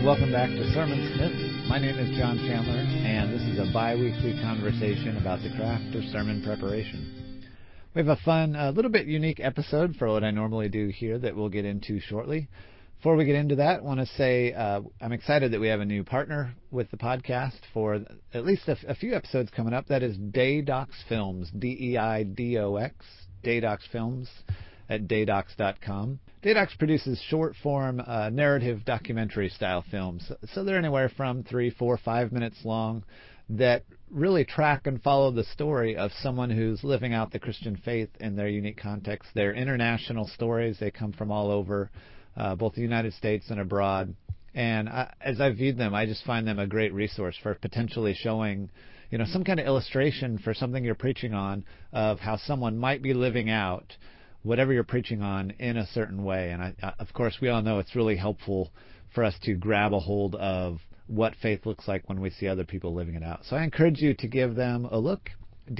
welcome back to Sermon Smith. My name is John Chandler, and this is a bi-weekly conversation about the craft of sermon preparation. We have a fun, a little bit unique episode for what I normally do here that we'll get into shortly. Before we get into that, I want to say I'm excited that we have a new partner with the podcast for at least a few episodes coming up. That is Daydox Films, D-E-I-D-O-X, Daydox Films at daydox.com. Daydox produces short-form narrative documentary-style films. So they're anywhere from 3, 4, 5 minutes long that really track and follow the story of someone who's living out the Christian faith in their unique context. They're international stories. They come from all over, both the United States and abroad. And as I've viewed them, I just find them a great resource for potentially showing, some kind of illustration for something you're preaching on of how someone might be living out whatever you're preaching on in a certain way. And of course, we all know it's really helpful for us to grab a hold of what faith looks like when we see other people living it out. So I encourage you to give them a look,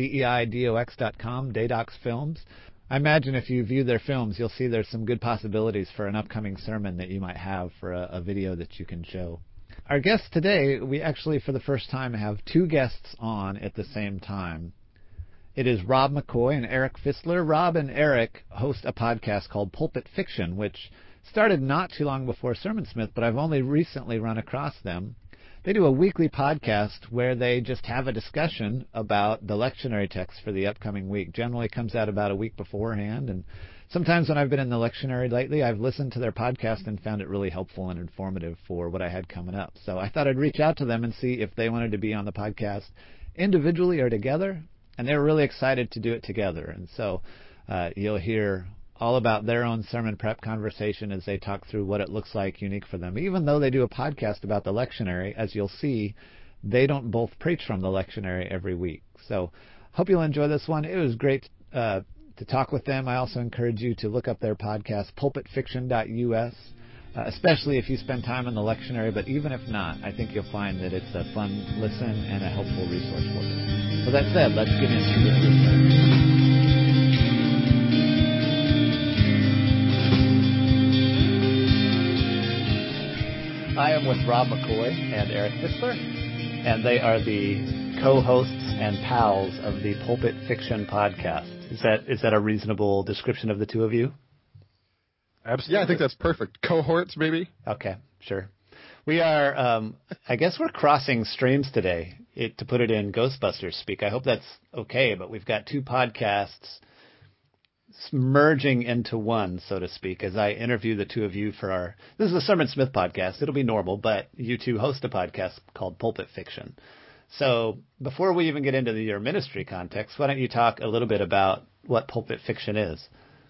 DEIDOX.com, Daydox Films. I imagine if you view their films, you'll see there's some good possibilities for an upcoming sermon that you might have for a video that you can show. Our guests today, we actually for the first time have two guests on at the same time. It is Rob McCoy and Eric Fissler. Rob and Eric host a podcast called Pulpit Fiction, which started not too long before Sermon Smith, but I've only recently run across them. They do a weekly podcast where they just have a discussion about the lectionary text for the upcoming week. Generally comes out about a week beforehand, and sometimes when I've been in the lectionary lately, I've listened to their podcast and found it really helpful and informative for what I had coming up. So I thought I'd reach out to them and see if they wanted to be on the podcast individually or together. And they were really excited to do it together. And so you'll hear all about their own sermon prep conversation as they talk through what it looks like unique for them. Even though they do a podcast about the lectionary, as you'll see, they don't both preach from the lectionary every week. So hope you'll enjoy this one. It was great to talk with them. I also encourage you to look up their podcast, pulpitfiction.us, especially if you spend time in the lectionary. But even if not, I think you'll find that it's a fun listen and a helpful resource for you. So that said, let's get into it. I am with Rob McCoy and Eric Fissler, and they are the co-hosts and pals of the Pulpit Fiction podcast. Is that a reasonable description of the two of you? Absolutely. Yeah, I think that's perfect. Cohorts, maybe? Okay, sure. We are, I guess we're crossing streams today, to put it in Ghostbusters speak. I hope that's okay, but we've got two podcasts merging into one, so to speak, as I interview the two of you for this is a Sermon Smith podcast. It'll be normal, but you two host a podcast called Pulpit Fiction. So before we even get into your ministry context, why don't you talk a little bit about what Pulpit Fiction is?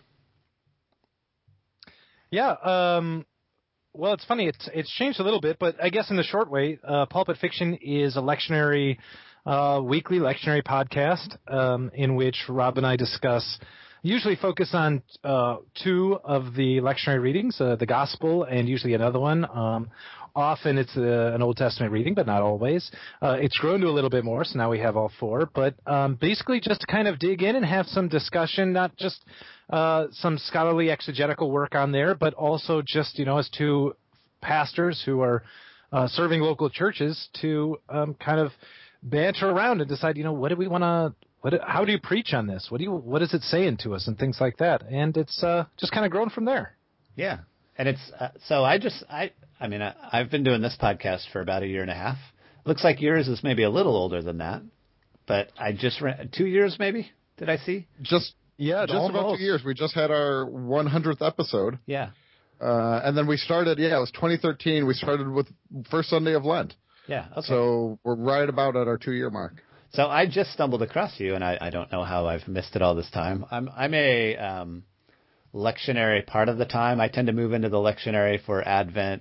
Yeah, well, it's funny. It's changed a little bit, but I guess in the short way, Pulpit Fiction is a lectionary, weekly lectionary podcast in which Rob and I usually focus on two of the lectionary readings, the Gospel and usually another one. Often it's an Old Testament reading, but not always. It's grown to a little bit more, so now we have all four. But basically just to kind of dig in and have some discussion, not just some scholarly exegetical work on there, but also just, as two pastors who are serving local churches to kind of banter around and decide, what do we want to, how do you preach on this? What is it saying to us and things like that? And it's just kind of grown from there. Yeah. And it's, so I've been doing this podcast for about 1.5 years. Looks like yours is maybe a little older than that, but I just 2 years maybe, did I see? Just about 2 years. We just had our 100th episode. Yeah. And then we started, it was 2013. We started with first Sunday of Lent. Yeah. Okay. So we're right about at our 2-year mark. So I just stumbled across you, and I don't know how I've missed it all this time. I'm a lectionary part of the time. I tend to move into the lectionary for Advent,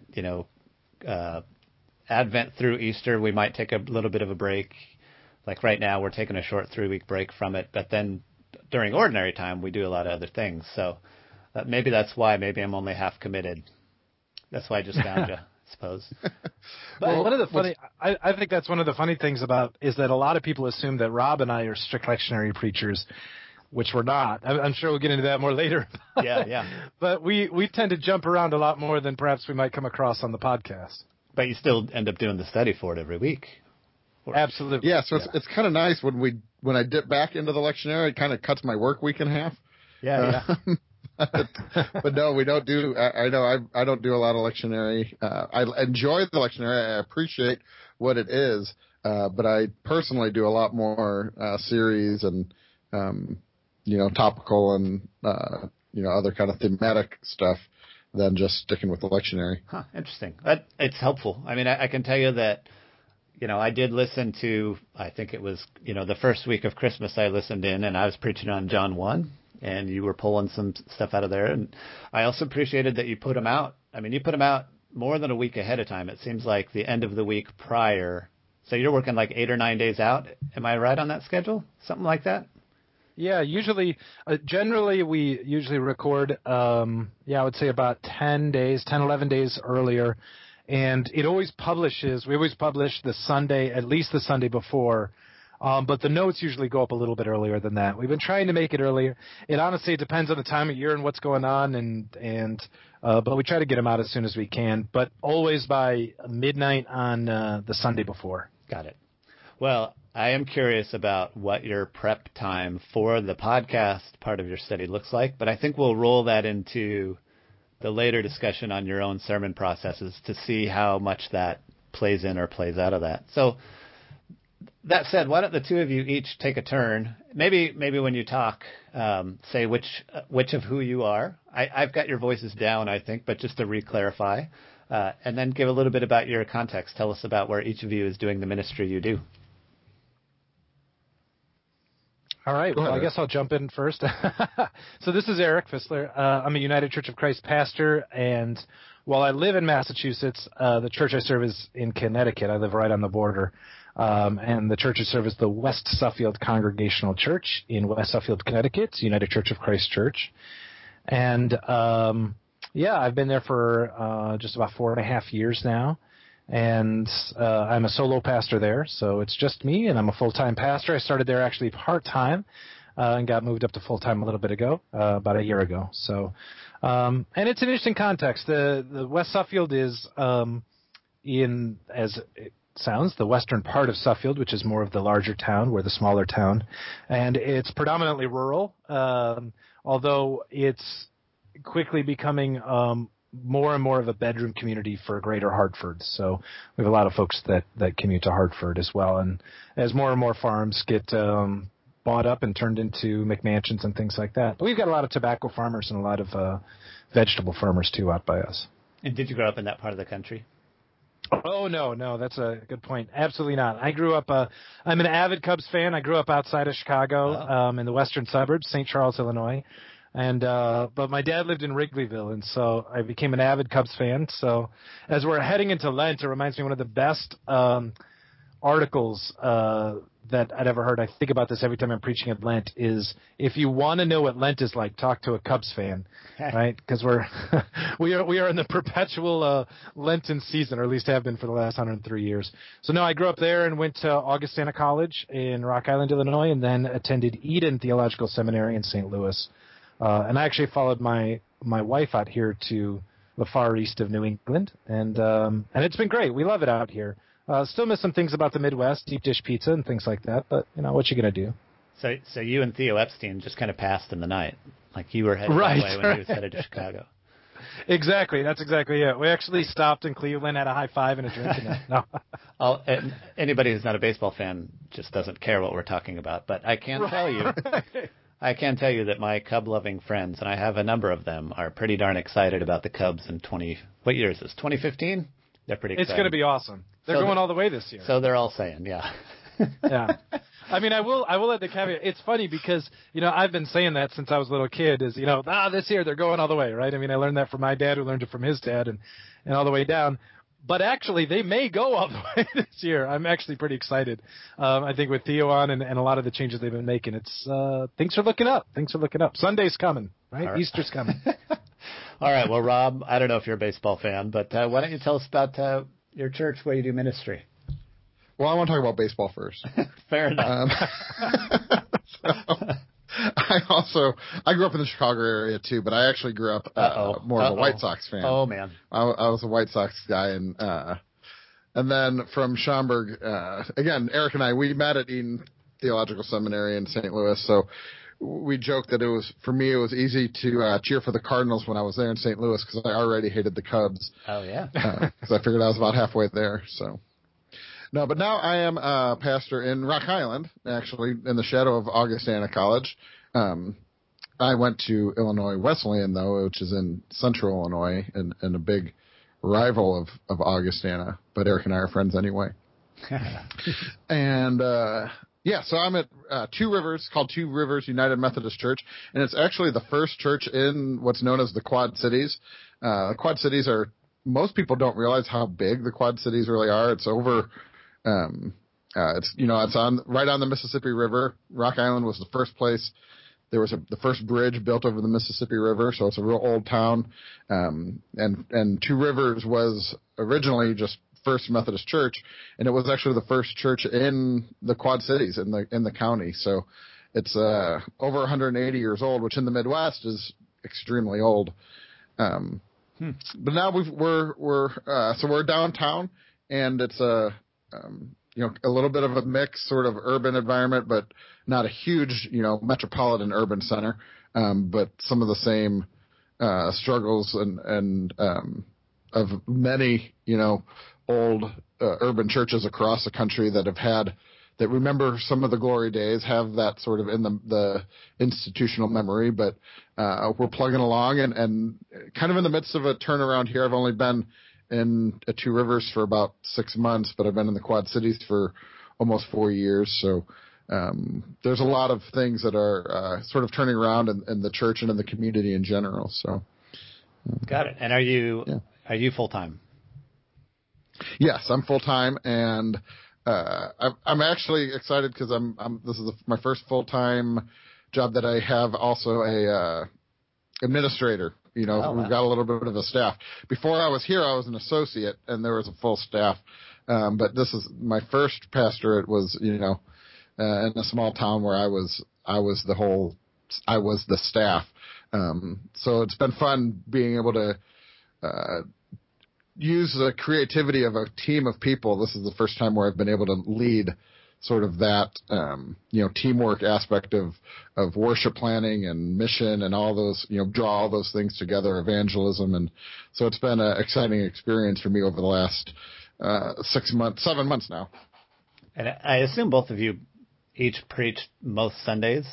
Advent through Easter. We might take a little bit of a break. Like right now, we're taking a short 3-week break from it. But then during ordinary time, we do a lot of other things. So maybe that's why. Maybe I'm only half committed. That's why I just found you, I suppose. But one of the funny, I think that's one of the funny things about is that a lot of people assume that Rob and I are strict lectionary preachers, which we're not. I'm sure we'll get into that more later. Yeah. But we tend to jump around a lot more than perhaps we might come across on the podcast. But you still end up doing the study for it every week. Absolutely. Yeah, so it's kind of nice when I dip back into the lectionary, it kind of cuts my work week in half. Yeah. But no, we don't do. I know I don't do a lot of lectionary. I enjoy the lectionary. I appreciate what it is, but I personally do a lot more series and topical and other kind of thematic stuff than just sticking with the lectionary. Huh, interesting. It's helpful. I mean, I can tell you that. I did listen to, I think it was, the first week of Christmas I listened in, and I was preaching on John 1, and you were pulling some stuff out of there. And I also appreciated that you put them out. I mean, you put them out more than a week ahead of time. It seems like the end of the week prior. So you're working like 8 or 9 days out. Am I right on that schedule? Something like that? Yeah, generally we usually record, I would say about 11 days earlier. And we always publish the Sunday, at least the Sunday before. But the notes usually go up a little bit earlier than that. We've been trying to make it earlier. It honestly depends on the time of year and what's going on, but we try to get them out as soon as we can. But always by midnight on the Sunday before. Got it. Well, I am curious about what your prep time for the podcast part of your study looks like, but I think we'll roll that into the later discussion on your own sermon processes to see how much that plays in or plays out of that. So that said, why don't the two of you each take a turn? Maybe when you talk, say which of who you are. I've got your voices down, I think, but just to re-clarify, and then give a little bit about your context. Tell us about where each of you is doing the ministry you do. All right. Well, I guess I'll jump in first. So this is Eric Fissler. I'm a United Church of Christ pastor, and while I live in Massachusetts, the church I serve is in Connecticut. I live right on the border, and the church I serve is the West Suffield Congregational Church in West Suffield, Connecticut. It's United Church of Christ Church, and I've been there for just about 4.5 years now. And I'm a solo pastor there, so it's just me, and I'm a full-time pastor. I started there actually part-time and got moved up to full-time a little bit ago, about a year ago. So, and it's an interesting context. The West Suffield is in, as it sounds, the western part of Suffield, which is more of the larger town. We're the smaller town, and it's predominantly rural, although it's quickly becoming more and more of a bedroom community for greater Hartford. So we have a lot of folks that commute to Hartford as well. And as more and more farms get bought up and turned into McMansions and things like that. But we've got a lot of tobacco farmers and a lot of vegetable farmers too out by us. And did you grow up in that part of the country? Oh, no, that's a good point. Absolutely not. I grew up, I'm an avid Cubs fan. I grew up outside of Chicago, in the western suburbs, St. Charles, Illinois. And but my dad lived in Wrigleyville, and so I became an avid Cubs fan. So as we're heading into Lent, it reminds me of one of the best articles that I'd ever heard. I think about this every time I'm preaching at Lent, is if you want to know what Lent is like, talk to a Cubs fan, right? Because we are in the perpetual Lenten season, or at least have been for the last 103 years. So no, I grew up there and went to Augustana College in Rock Island, Illinois, and then attended Eden Theological Seminary in St. Louis. And I actually followed my wife out here to the far east of New England, and it's been great. We love it out here. Still miss some things about the Midwest, deep dish pizza and things like that, but what you gonna do? So you and Theo Epstein just kind of passed in the night, like you were headed that way when he was headed to Chicago. Exactly, that's exactly it. We actually stopped in Cleveland, had a high five and a drink. No. Anybody who's not a baseball fan just doesn't care what we're talking about, but I can tell you. I can tell you that my Cub-loving friends, and I have a number of them, are pretty darn excited about the Cubs in what year is this, 2015? They're pretty excited. It's going to be awesome. They're going all the way this year. So they're all saying, yeah. Yeah. I mean, I will add the caveat. It's funny because, I've been saying that since I was a little kid is, this year they're going all the way, right? I mean, I learned that from my dad, who learned it from his dad, and all the way down. But actually, they may go all the way this year. I'm actually pretty excited. I think with Theo on and a lot of the changes they've been making, it's things are looking up. Sunday's coming, right? Right. Easter's coming. All right. Well, Rob, I don't know if you're a baseball fan, but why don't you tell us about your church, where you do ministry? Well, I want to talk about baseball first. Fair enough. I grew up in the Chicago area too, but I actually grew up more of a White Sox fan. Oh man, I was a White Sox guy, and And then from Schaumburg, again, Eric and I, we met at Eden Theological Seminary in St. Louis. So we joked that for me, it was easy to cheer for the Cardinals when I was there in St. Louis because I already hated the Cubs. Oh, yeah. Because I figured I was about halfway there. So. No, but now I am a pastor in Rock Island, actually, in the shadow of Augustana College. I went to Illinois Wesleyan, though, which is in central Illinois and a big rival of Augustana. But Eric and I are friends anyway. And, so I'm at Two Rivers, called Two Rivers United Methodist Church. And it's actually the first church in what's known as the Quad Cities. The Quad Cities most people don't realize how big the Quad Cities really are. It's over, it's right on the Mississippi River. Rock Island was the first place. There was the first bridge built over the Mississippi River, so it's a real old town. And Two Rivers was originally just First Methodist Church, and it was actually the first church in the Quad Cities in the county. So it's over 180 years old, which in the Midwest is extremely old. But now we're downtown, and it's a little bit of a mix, sort of urban environment, but not a huge, metropolitan urban center. But some of the same struggles and of many, old urban churches across the country that remember some of the glory days, have that sort of in the institutional memory. But we're plugging along and kind of in the midst of a turnaround here. I've only been in Two Rivers for about 6 months, but I've been in the Quad Cities for almost 4 years. So there's a lot of things that are sort of turning around in the church and in the community in general. So got it. And are you full time? Yes, I'm full time, and I'm actually excited because this is my first full time job that I have. Also a administrator. We've got a little bit of a staff. Before I was here, I was an associate, and there was a full staff. But this is my first pastorate. Was in a small town where I was the staff. So it's been fun being able to use the creativity of a team of people. This is the first time where I've been able to lead sort of that, teamwork aspect of worship planning and mission and all those, draw all those things together, evangelism. And so it's been an exciting experience for me over the last 7 months now. And I assume both of you each preach most Sundays?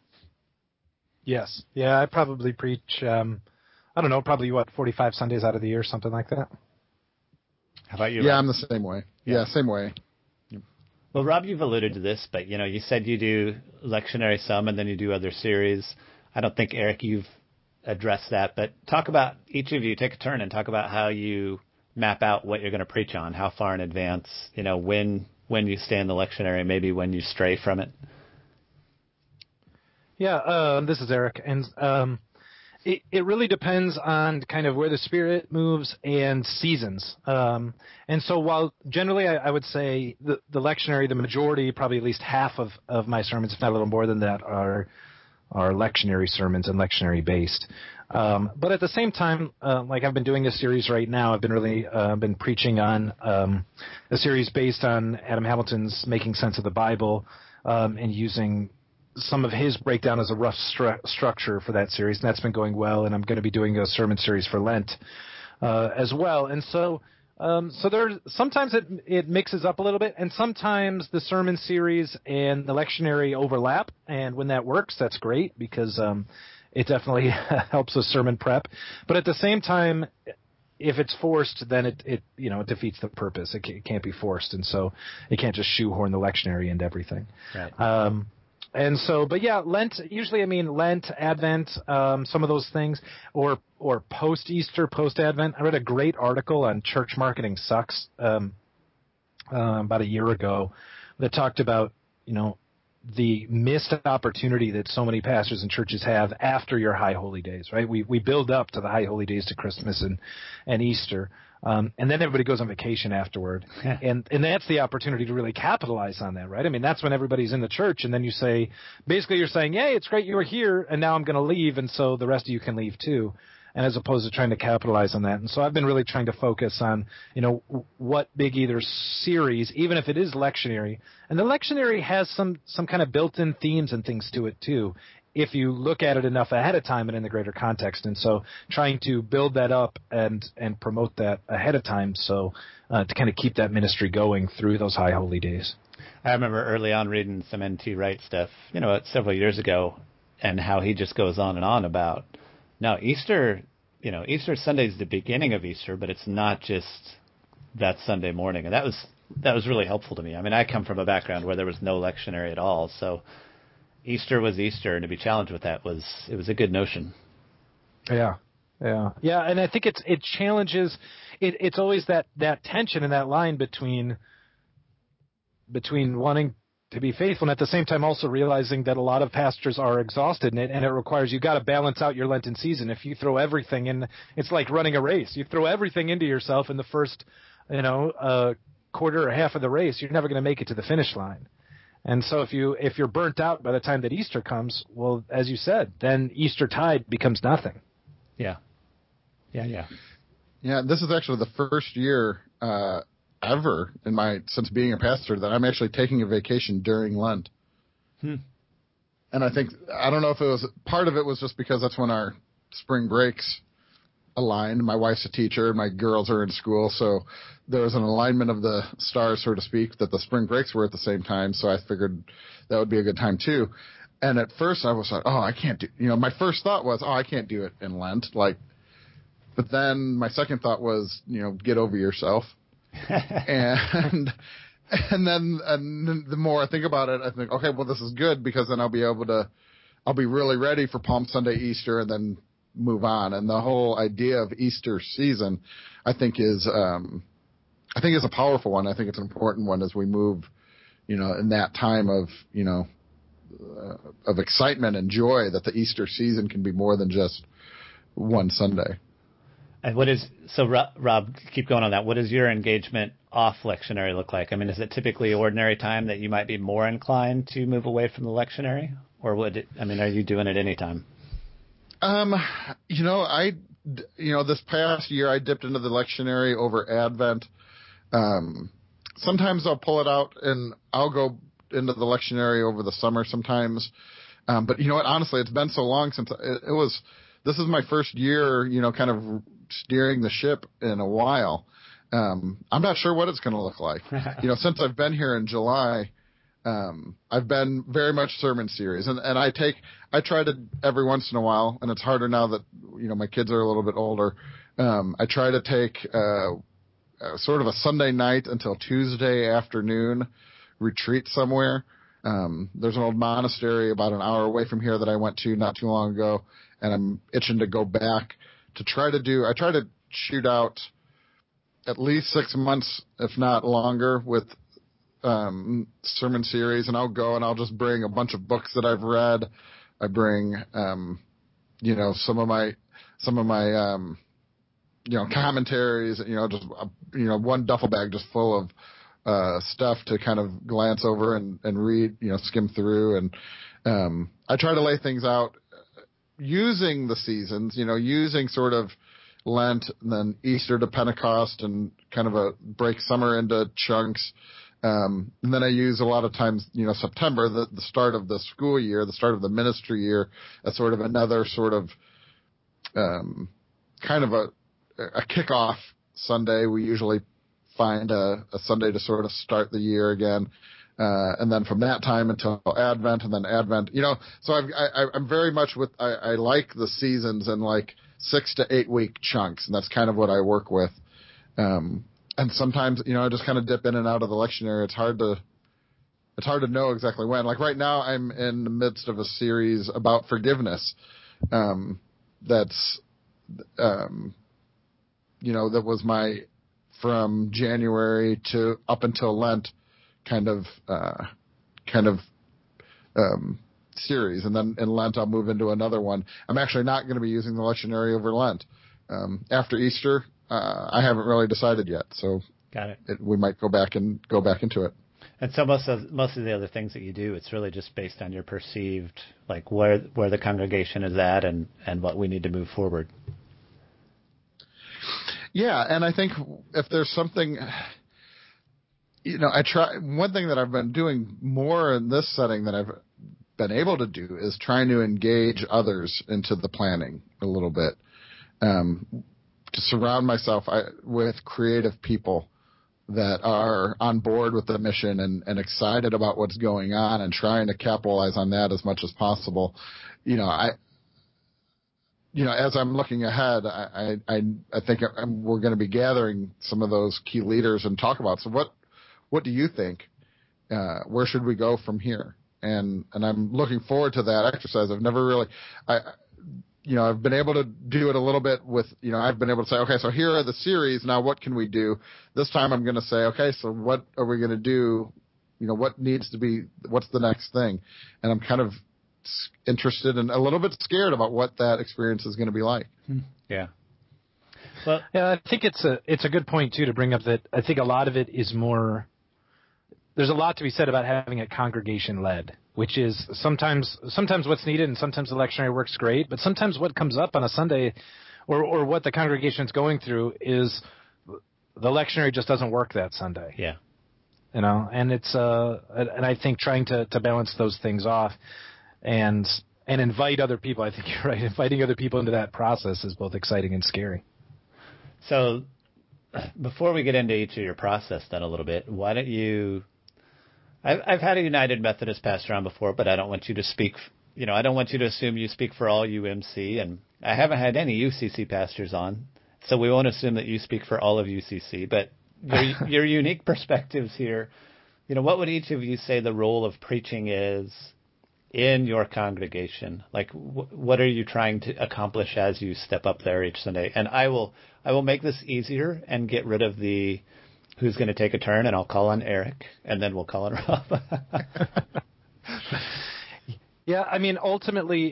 Yes. Yeah, I probably preach, probably 45 Sundays out of the year, something like that. How about you, Yeah, Rob? I'm the same way. Yeah, same way. Well, Rob, you've alluded to this, but, you said you do lectionary some and then you do other series. I don't think, Eric, you've addressed that, but talk about, each of you take a turn and talk about how you map out what you're going to preach on, how far in advance, when you stay in the lectionary, maybe when you stray from it. Yeah, this is Eric, and it really depends on kind of where the Spirit moves and seasons. And so while generally I would say the lectionary, the majority, probably at least half of my sermons, if not a little more than that, are lectionary sermons and lectionary based. But at the same time, like I've been doing this series right now, I've been really been preaching on a series based on Adam Hamilton's Making Sense of the Bible, and using some of his breakdown as a rough structure for that series, and that's been going well. And I'm going to be doing a sermon series for Lent as well. And so there's sometimes it mixes up a little bit, and sometimes the sermon series and the lectionary overlap. And when that works, that's great because it definitely helps with sermon prep. But at the same time, if it's forced, then it defeats the purpose. It can't be forced, and so it can't just shoehorn the lectionary into everything. Right. And so, but yeah, Lent, usually I mean Lent, Advent, some of those things, or post-Easter, post-Advent. I read a great article on Church Marketing Sucks about a year ago that talked about, the missed opportunity that so many pastors and churches have after your high holy days, right? We build up to the high holy days, to Christmas and Easter. And then everybody goes on vacation afterward. And that's the opportunity to really capitalize on that, right? I mean, that's when everybody's in the church, and then you're saying, hey, it's great you were here, and now I'm going to leave, and so the rest of you can leave too. and as opposed to trying to capitalize on that. And so I've been really trying to focus on, what Big Either series, even if it is lectionary, and the lectionary has some kind of built-in themes and things to it too, if you look at it enough ahead of time and in the greater context. And so trying to build that up and promote that ahead of time, so to kind of keep that ministry going through those high holy days. I remember early on reading some N.T. Wright stuff, several years ago, and how he just goes on and on about, now Easter Sunday is the beginning of Easter, but it's not just that Sunday morning. And that was really helpful to me. I mean, I come from a background where there was no lectionary at all, so Easter was Easter, and to be challenged with that was a good notion. Yeah. And I think it challenges. It's always that tension and that line between wanting to be faithful and at the same time also realizing that a lot of pastors are exhausted and it requires, you got to balance out your Lenten season. If you throw everything in, it's like running a race. You throw everything into yourself in the first, quarter or half of the race, you're never going to make it to the finish line. And so if you're burnt out by the time that Easter comes, well, as you said, then Easter tide becomes nothing. Yeah. Yeah, this is actually the first year ever since being a pastor that I'm actually taking a vacation during Lent. And I don't know if it was, part of it was just because that's when our spring breaks aligned. My wife's a teacher, my girls are in school, so there was an alignment of the stars, so to speak, that the spring breaks were at the same time, so I figured that would be a good time too. And at first I was like, I can't do, my first thought was, I can't do it in Lent, but then my second thought was, get over yourself. and then the more I think about it, I think, okay, well, this is good because then I'll be really ready for Palm Sunday, Easter, and then move on. And the whole idea of Easter season, I think is a powerful one. I think it's an important one as we move, in that time of excitement and joy, that the Easter season can be more than just one Sunday. And Rob, keep going on that. What does your engagement off lectionary look like? I mean, is it typically ordinary time that you might be more inclined to move away from the lectionary? Or are you doing it any time? This past year I dipped into the lectionary over Advent. Sometimes I'll pull it out and I'll go into the lectionary over the summer sometimes. But you know what? Honestly, it's been so long since this is my first year, kind of steering the ship in a while. I'm not sure what it's going to look like. Since I've been here in July, I've been very much sermon series, and I try to every once in a while, and it's harder now that my kids are a little bit older. I try to take sort of a Sunday night until Tuesday afternoon retreat somewhere. There's an old monastery about an hour away from here that I went to not too long ago, and I'm itching to go back to I try to shoot out at least 6 months, if not longer, with sermon series, and I'll go and I'll just bring a bunch of books that I've read. I bring some of my commentaries, just one duffel bag just full of stuff to kind of glance over and read, skim through, and I try to lay things out using the seasons, using sort of Lent and then Easter to Pentecost and kind of a break summer into chunks. And then I use a lot of times, September, the start of the school year, the start of the ministry year, as sort of another sort of kind of a kickoff Sunday. We usually find a Sunday to sort of start the year again. And then from that time until Advent, and then Advent, so I'm very much I like the seasons in like 6 to 8 week chunks, and that's kind of what I work with. And sometimes, I just kind of dip in and out of the lectionary. It's hard to know exactly when. Like right now, I'm in the midst of a series about forgiveness. That's, that was from January to up until Lent kind of series. And then in Lent, I'll move into another one. I'm actually not going to be using the lectionary over Lent. After Easter, I haven't really decided yet. So got it. We might go back into it. And so most of the other things that you do, it's really just based on your perceived, like where the congregation is at and what we need to move forward. Yeah, and I think if there's something, one thing that I've been doing more in this setting than I've been able to do is trying to engage others into the planning a little bit. To surround myself with creative people that are on board with the mission and excited about what's going on and trying to capitalize on that as much as possible. As I'm looking ahead, I think we're going to be gathering some of those key leaders and talk about. So what do you think? Where should we go from here? And I'm looking forward to that exercise. I've never really, I've been able to do it a little bit with, I've been able to say, okay, so here are the series. Now what can we do? This time I'm going to say, okay, so what are we going to do? What needs to be, what's the next thing? And I'm kind of interested and a little bit scared about what that experience is going to be like. Yeah. Well, yeah, I think it's a good point too to bring up that I think a lot of it is more. There's a lot to be said about having it congregation led, which is sometimes what's needed, and sometimes the lectionary works great, but sometimes what comes up on a Sunday, or what the congregation's going through is the lectionary just doesn't work that Sunday. Yeah. And it's and I think trying to balance those things off and invite other people. I think you're right. Inviting other people into that process is both exciting and scary. So before we get into each of your process then a little bit, why don't you I've had a United Methodist pastor on before, but I don't want you to speak, I don't want you to assume you speak for all UMC, and I haven't had any UCC pastors on, so we won't assume that you speak for all of UCC, but your unique perspectives here, what would each of you say the role of preaching is in your congregation? Like, what are you trying to accomplish as you step up there each Sunday? And I will make this easier and get rid of the who's going to take a turn, and I'll call on Eric, and then we'll call on Rob. Yeah, I mean, ultimately,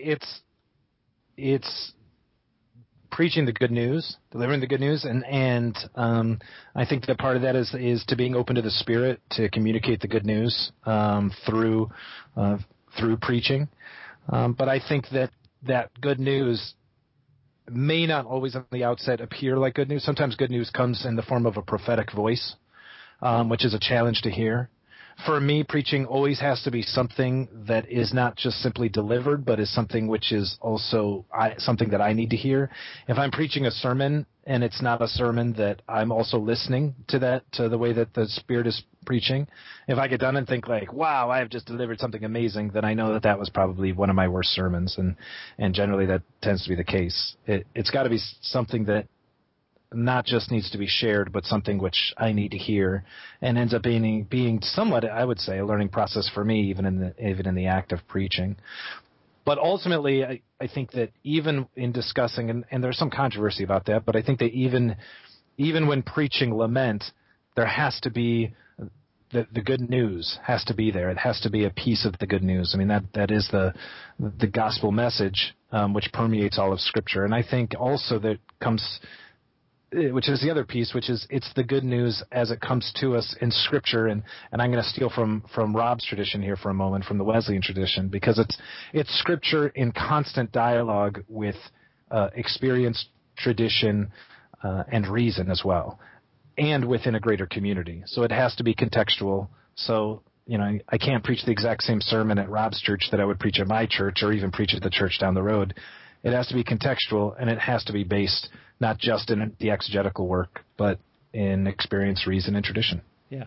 it's preaching the good news, delivering the good news, and I think that part of that is to being open to the Spirit to communicate the good news through preaching. But I think that good news may not always on the outset appear like good news. Sometimes good news comes in the form of a prophetic voice, which is a challenge to hear. For me, preaching always has to be something that is not just simply delivered, but is something which is also something that I need to hear. If I'm preaching a sermon and it's not a sermon that I'm also listening to the way that the Spirit is preaching, if I get done and think like, wow, I have just delivered something amazing, then I know that was probably one of my worst sermons. And generally that tends to be the case. It's got to be something that not just needs to be shared, but something which I need to hear, and ends up being somewhat, I would say, a learning process for me, even in the act of preaching. But ultimately, I think that even in discussing, and there's some controversy about that, but I think that even when preaching lament, there has to be the good news has to be there. It has to be a piece of the good news. I mean, that is the gospel message, which permeates all of Scripture. And I think also that comes, which is the other piece, which is it's the good news as it comes to us in Scripture. And I'm going to steal from Rob's tradition here for a moment, from the Wesleyan tradition, because it's Scripture in constant dialogue with experience, tradition, and reason as well, and within a greater community. So it has to be contextual. So, I can't preach the exact same sermon at Rob's church that I would preach at my church or even preach at the church down the road. It has to be contextual, and it has to be based not just in the exegetical work, but in experience, reason, and tradition. Yeah.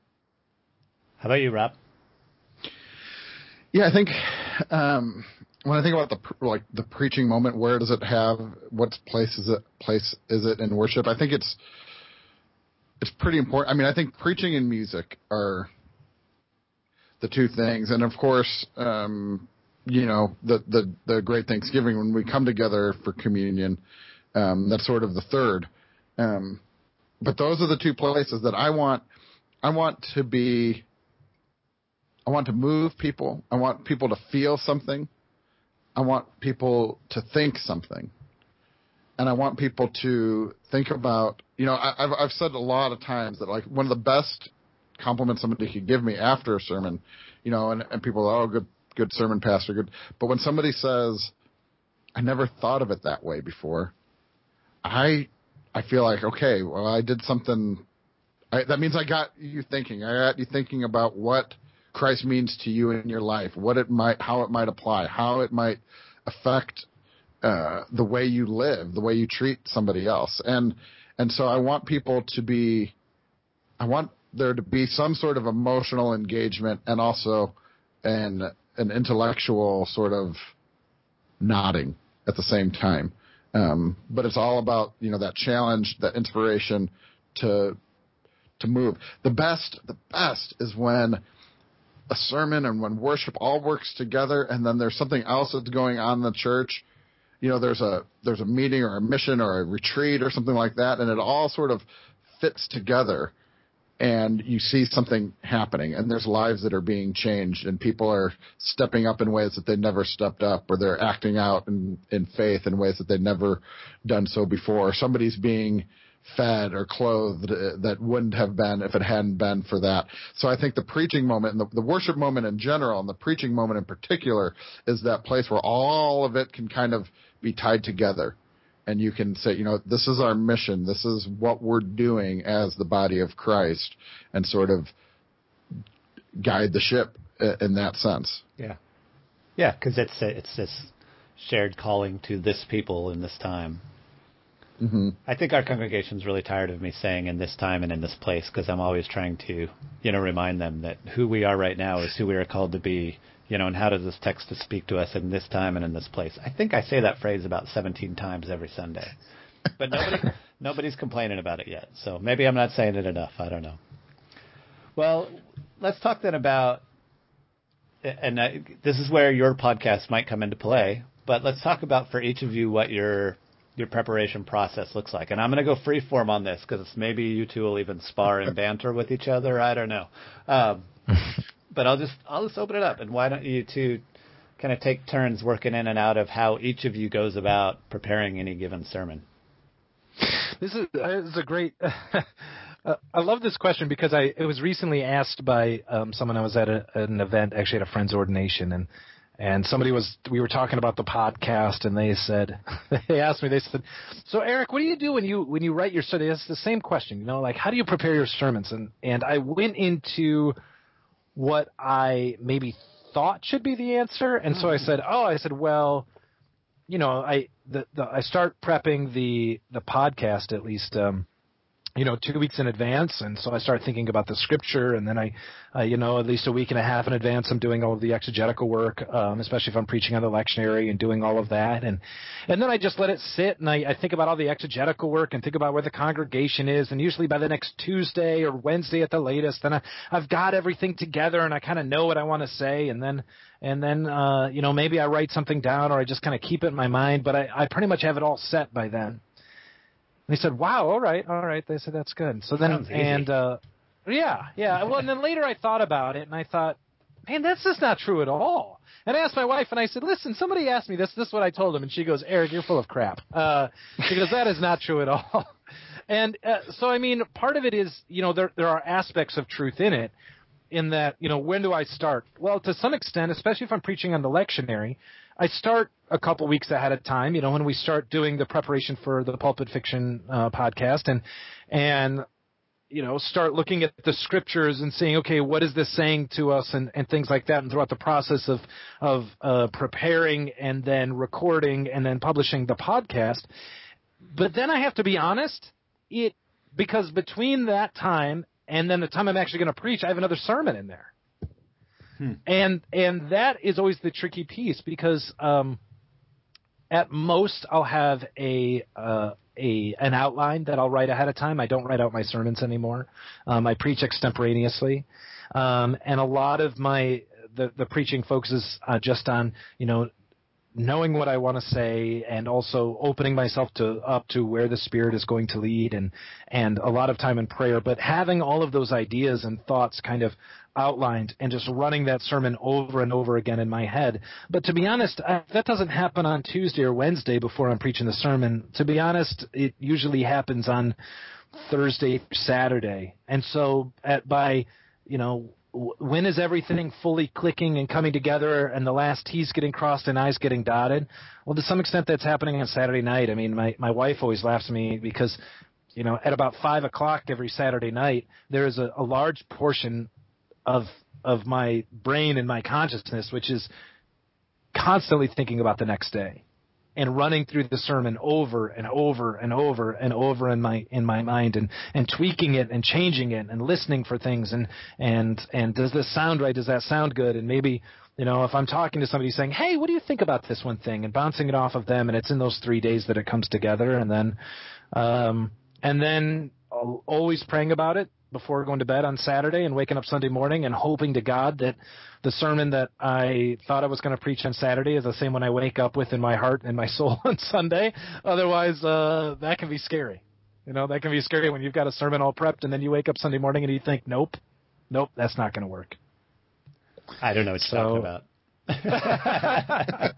How about you, Rob? Yeah, I think when I think about the preaching moment, where does it have? What place is it in worship? I think it's pretty important. I mean, I think preaching and music are the two things, and of course, the great Thanksgiving when we come together for communion. That's sort of the third. But those are the two places that I want to move people. I want people to feel something. I want people to think something. And I want people to think about, I've said a lot of times that like one of the best compliments somebody could give me after a sermon, and people are, oh, good sermon, pastor, good. But when somebody says, I never thought of it that way before, I I feel like, okay, well, I did something. That means I got you thinking. I got you thinking about what Christ means to you in your life, how it might apply, how it might affect the way you live, the way you treat somebody else, and so I want there to be some sort of emotional engagement and also an intellectual sort of nodding at the same time. But it's all about, that challenge, that inspiration to move. The best is when a sermon and when worship all works together, and then there's something else that's going on in the church. There's a meeting or a mission or a retreat or something like that, and it all sort of fits together. And you see something happening, and there's lives that are being changed, and people are stepping up in ways that they never stepped up, or they're acting out in faith in ways that they'd never done so before. Somebody's being fed or clothed that wouldn't have been if it hadn't been for that. So I think the preaching moment and the worship moment in general and the preaching moment in particular is that place where all of it can kind of be tied together. And you can say, this is our mission. This is what we're doing as the body of Christ, and sort of guide the ship in that sense. Yeah. Yeah, because it's this shared calling to this people in this time. Mm-hmm. I think our congregation's really tired of me saying in this time and in this place, because I'm always trying to, remind them that who we are right now is who we are called to be. And how does this text speak to us in this time and in this place? I think I say that phrase about 17 times every Sunday, but nobody's complaining about it yet. So maybe I'm not saying it enough. I don't know. Well, let's talk then about, and this is where your podcast might come into play, but let's talk about for each of you what your preparation process looks like. And I'm going to go free form on this because maybe you two will even spar and banter with each other. I don't know. But I'll just open it up, and why don't you two kind of take turns working in and out of how each of you goes about preparing any given sermon? This is a great. I love this question because it was recently asked by someone. I was at an event, actually at a friend's ordination, and we were talking about the podcast, and they asked me, so Eric, what do you do when you write your study? It's the same question, like how do you prepare your sermons? And I went into what I maybe thought should be the answer. And so I said, well, I start prepping the podcast at least, 2 weeks in advance. And so I start thinking about the scripture, and then I at least a week and a half in advance, I'm doing all of the exegetical work, especially if I'm preaching on the lectionary and doing all of that. And then I just let it sit, and I think about all the exegetical work and think about where the congregation is. And usually by the next Tuesday or Wednesday at the latest, then I've got everything together and I kind of know what I want to say. And then maybe I write something down, or I just kind of keep it in my mind, but I pretty much have it all set by then. And they said, wow, all right. They said, that's good. So then, yeah. Well, and then later I thought about it, and I thought, man, that's just not true at all. And I asked my wife, and I said, listen, somebody asked me this. This is what I told them. And she goes, Eric, you're full of crap. She goes, that is not true at all. And so, I mean, part of it is, there are aspects of truth in it, in that, when do I start? Well, to some extent, especially if I'm preaching on the lectionary, I start a couple weeks ahead of time, when we start doing the preparation for the Pulpit Fiction podcast, and start looking at the scriptures and saying, okay, what is this saying to us, and things like that. And throughout the process of preparing and then recording and then publishing the podcast. But then I have to be honest, because between that time and then the time I'm actually going to preach, I have another sermon in there. And that is always the tricky piece, because at most I'll have an outline that I'll write ahead of time. I don't write out my sermons anymore. I preach extemporaneously, and a lot of the preaching focuses just on knowing what I want to say, and also opening myself up to where the Spirit is going to lead, and a lot of time in prayer. But having all of those ideas and thoughts kind of outlined, and just running that sermon over and over again in my head. But to be honest, that doesn't happen on Tuesday or Wednesday before I'm preaching the sermon. To be honest, it usually happens on Thursday, Saturday. And so by when is everything fully clicking and coming together and the last T's getting crossed and I's getting dotted? Well, to some extent that's happening on Saturday night. I mean, my wife always laughs at me because, at about 5 o'clock every Saturday night, there is a large portion of my brain and my consciousness which is constantly thinking about the next day and running through the sermon over and over and over and over in my mind and tweaking it and changing it and listening for things and does this sound right? Does that sound good? And maybe, if I'm talking to somebody saying, hey, what do you think about this one thing? And bouncing it off of them, and it's in those 3 days that it comes together, and then always praying about it before going to bed on Saturday and waking up Sunday morning and hoping to God that the sermon that I thought I was going to preach on Saturday is the same one I wake up with in my heart and my soul on Sunday. Otherwise, that can be scary. That can be scary when you've got a sermon all prepped and then you wake up Sunday morning and you think, nope, that's not going to work. I don't know what you're talking about.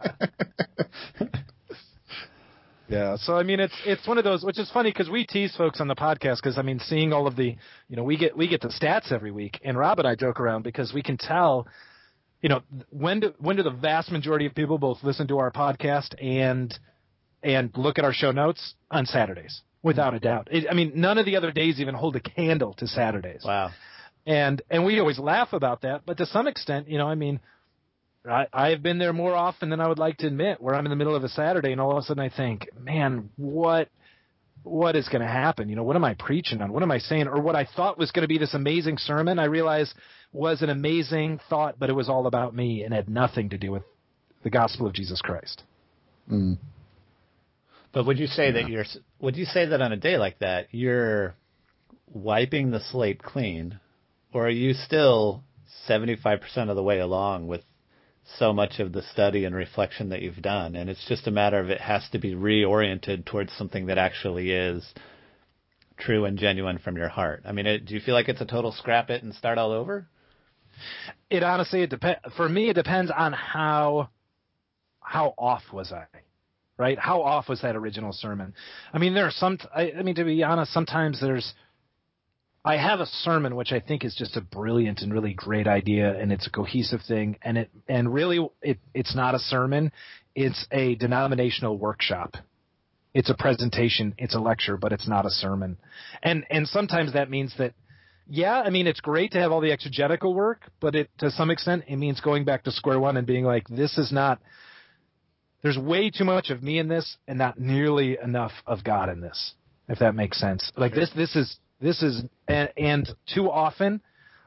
Yeah, so I mean it's one of those, which is funny because we tease folks on the podcast because seeing all of the, we get the stats every week, and Rob and I joke around because we can tell, when do the vast majority of people both listen to our podcast and look at our show notes on Saturdays, without a doubt. None of the other days even hold a candle to Saturdays. Wow. And we always laugh about that, but to some extent, I've been there more often than I would like to admit, where I'm in the middle of a Saturday and all of a sudden I think, man, what is going to happen? What am I preaching on? What am I saying? Or what I thought was going to be this amazing sermon, I realized was an amazing thought, but it was all about me and had nothing to do with the gospel of Jesus Christ. Mm. But would you say that on a day like that, you're wiping the slate clean, or are you still 75% of the way along with so much of the study and reflection that you've done, and it's just a matter of it has to be reoriented towards something that actually is true and genuine from your heart? Do you feel like it's a total scrap it and start all over? It honestly, for me, it depends on how off was I, right? How off was that original sermon? There are to be honest, sometimes I have a sermon which I think is just a brilliant and really great idea, and it's a cohesive thing, and really it's not a sermon, it's a denominational workshop. It's a presentation, it's a lecture, but it's not a sermon. And sometimes that means that, it's great to have all the exegetical work, but to some extent it means going back to square one and being like, there's way too much of me in this and not nearly enough of God in this, if that makes sense. Like this is and too often,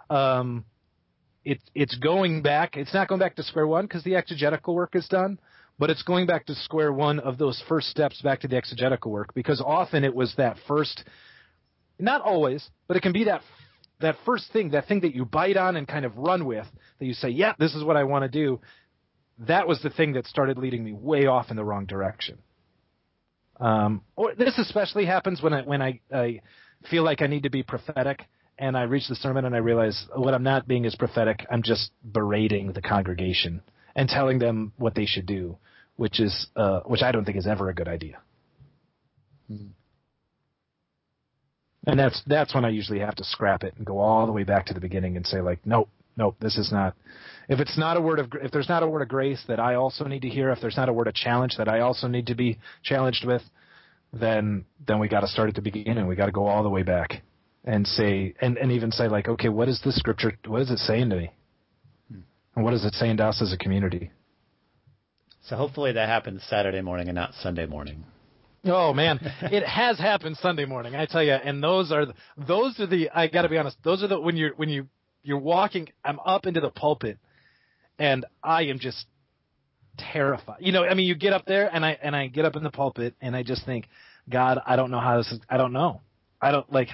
it's going back. It's not going back to square one because the exegetical work is done, but it's going back to square one of those first steps back to the exegetical work, because often it was that first, not always, but it can be that first thing, that thing that you bite on and kind of run with, that you say, yeah, this is what I want to do. That was the thing that started leading me way off in the wrong direction. Or this especially happens when I feel like I need to be prophetic, and I reach the sermon and I realize what I'm not being is prophetic. I'm just berating the congregation and telling them what they should do, which I don't think is ever a good idea. Mm-hmm. And that's when I usually have to scrap it and go all the way back to the beginning and say, like, nope, this is not. If there's not a word of grace that I also need to hear, if there's not a word of challenge that I also need to be challenged with, then we got to start at the beginning. We got to go all the way back and say, and even say, like, okay, what is this scripture? What is it saying to me? And what is it saying to us as a community? So hopefully that happens Saturday morning and not Sunday morning. Oh man, it has happened Sunday morning, I tell you. And those are the. I got to be honest. Those are the when you're walking. I'm up into the pulpit, and I am just terrified. You get up there, and I get up in the pulpit, and I just think, God, I don't know how this is. I don't know. I don't like.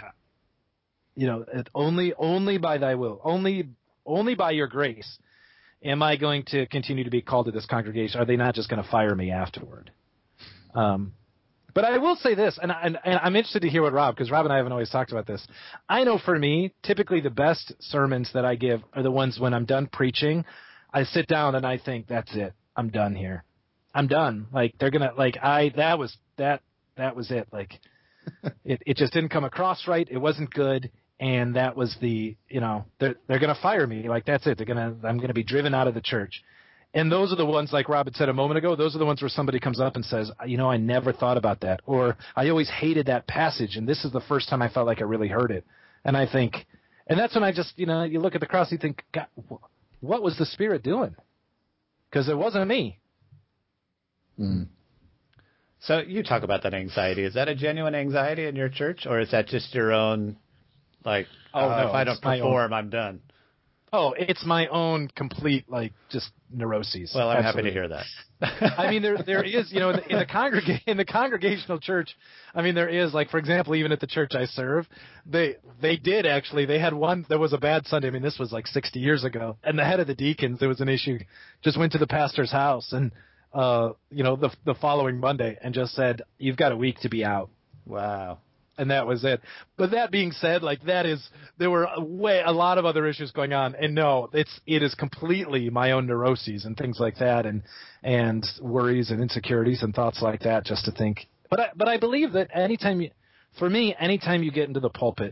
Only by Thy will, only by Your grace, am I going to continue to be called to this congregation? Are they not just going to fire me afterward? But I will say this, and I'm interested to hear what because Rob and I haven't always talked about this. I know for me, typically the best sermons that I give are the ones when I'm done preaching, I sit down and I think, that's it. I'm done here. I'm done. Like, they're going to, that was it. Like, it just didn't come across right. It wasn't good. and that was the, they're going to fire me. Like, that's it. I'm going to be driven out of the church. And those are the ones, like Rob had said a moment ago, those are the ones where somebody comes up and says, I never thought about that. Or I always hated that passage, and this is the first time I felt like I really heard it. And I think, and that's when I just, you look at the cross, you think, God, what was the Spirit doing? Because it wasn't me. Mm. So you talk about that anxiety. Is that a genuine anxiety in your church, or is that just your own, like, no, if I don't perform, I'm done? Oh, it's my own complete, like, just neuroses. Well, I'm Absolutely. happy to hear that. I mean, there is, in the congregational church, I mean, there is, like, for example, even at the church I serve, they had one, there was a bad Sunday. I mean, this was like 60 years ago. And the head of the deacons, there was an issue, just went to the pastor's house and, the following Monday and just said, "You've got a week to be out." Wow. And that was it. But that being said, like, there were a lot of other issues going on. And no, it is completely my own neuroses and things like that, and worries and insecurities and thoughts like that, just to think. But I believe that anytime you get into the pulpit,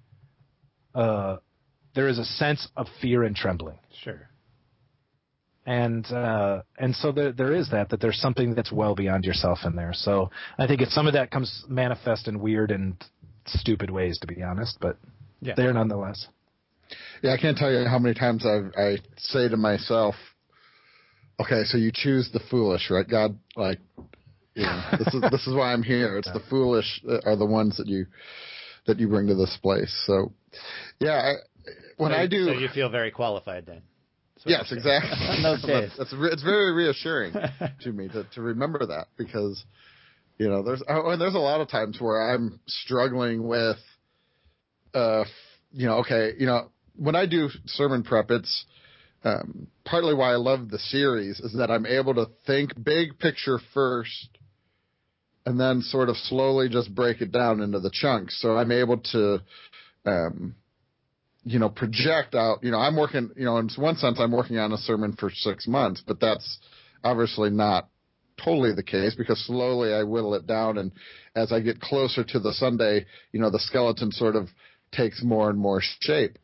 there is a sense of fear and trembling. Sure. And so there is that there's something that's well beyond yourself in there. So I think some of that comes manifest in weird and stupid ways, to be honest, but there nonetheless. Yeah, I can't tell you how many times I say to myself, okay, so you choose the foolish, right? God, like, this is why I'm here. It's the foolish are the ones that you bring to this place. So, yeah, so you feel very qualified then. Yes, exactly. It's very reassuring to me to remember that, because there's a lot of times where I'm struggling with when I do sermon prep, it's partly why I love the series is that I'm able to think big picture first and then sort of slowly just break it down into the chunks. So I'm able to project out, I'm working, in one sense, I'm working on a sermon for 6 months, but that's obviously not totally the case, because slowly I whittle it down. And as I get closer to the Sunday, the skeleton sort of takes more and more shape.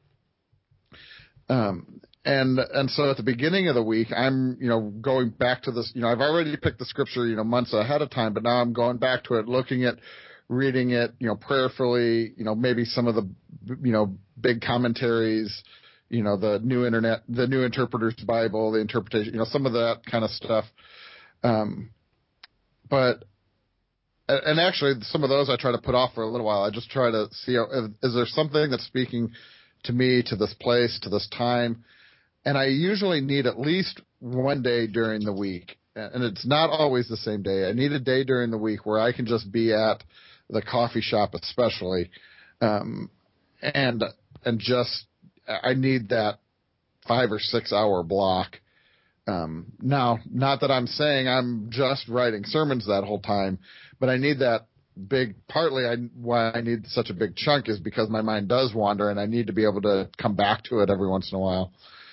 And so at the beginning of the week, I'm, going back to this, I've already picked the scripture, months ahead of time, but now I'm going back to it, looking at, reading it, prayerfully, maybe some of the, big commentaries, the New Interpreter's Bible, the interpretation, some of that kind of stuff. But actually some of those I try to put off for a little while. I just try to see, is there something that's speaking to me, to this place, to this time? And I usually need at least one day during the week. And it's not always the same day. I need a day during the week where I can just be at the coffee shop, especially, and just I need that 5 or 6 hour block. Now, not that I'm saying I'm just writing sermons that whole time, but I need that big. Partly, why I need such a big chunk is because my mind does wander, and I need to be able to come back to it every once in a while.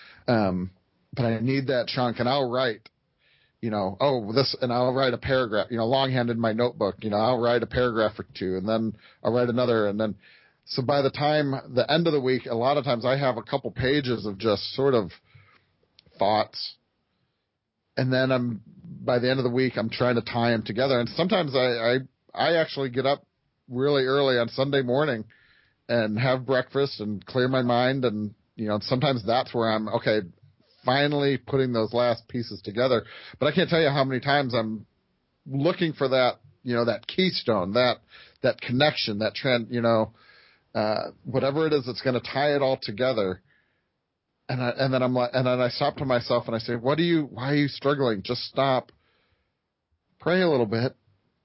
But I need that chunk, and I'll write. And I'll write a paragraph, longhand in my notebook, I'll write a paragraph or two, and then I'll write another. And then, so by the time the end of the week, a lot of times I have a couple pages of just sort of thoughts. And then by the end of the week, I'm trying to tie them together. And sometimes I actually get up really early on Sunday morning and have breakfast and clear my mind. And, sometimes that's where I'm, okay, finally putting those last pieces together. But I can't tell you how many times I'm looking for that, that keystone, that connection, that trend, whatever it is that's going to tie it all together. And then I'm like, and then I stop to myself and I say, why are you struggling? Just stop, pray a little bit,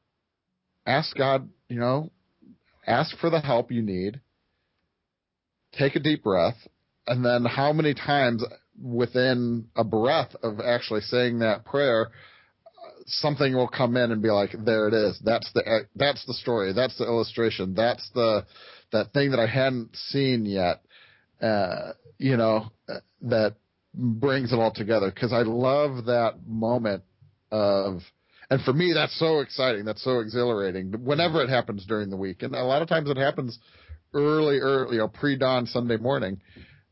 ask God, ask for the help you need, take a deep breath. And then how many times within a breath of actually saying that prayer, something will come in and be like, there it is. That's the story. That's the illustration. That's that thing that I hadn't seen yet, that brings it all together. Cause I love that moment of, And for me, that's so exciting. That's so exhilarating. Whenever it happens during the week, and a lot of times it happens early, pre-dawn Sunday morning.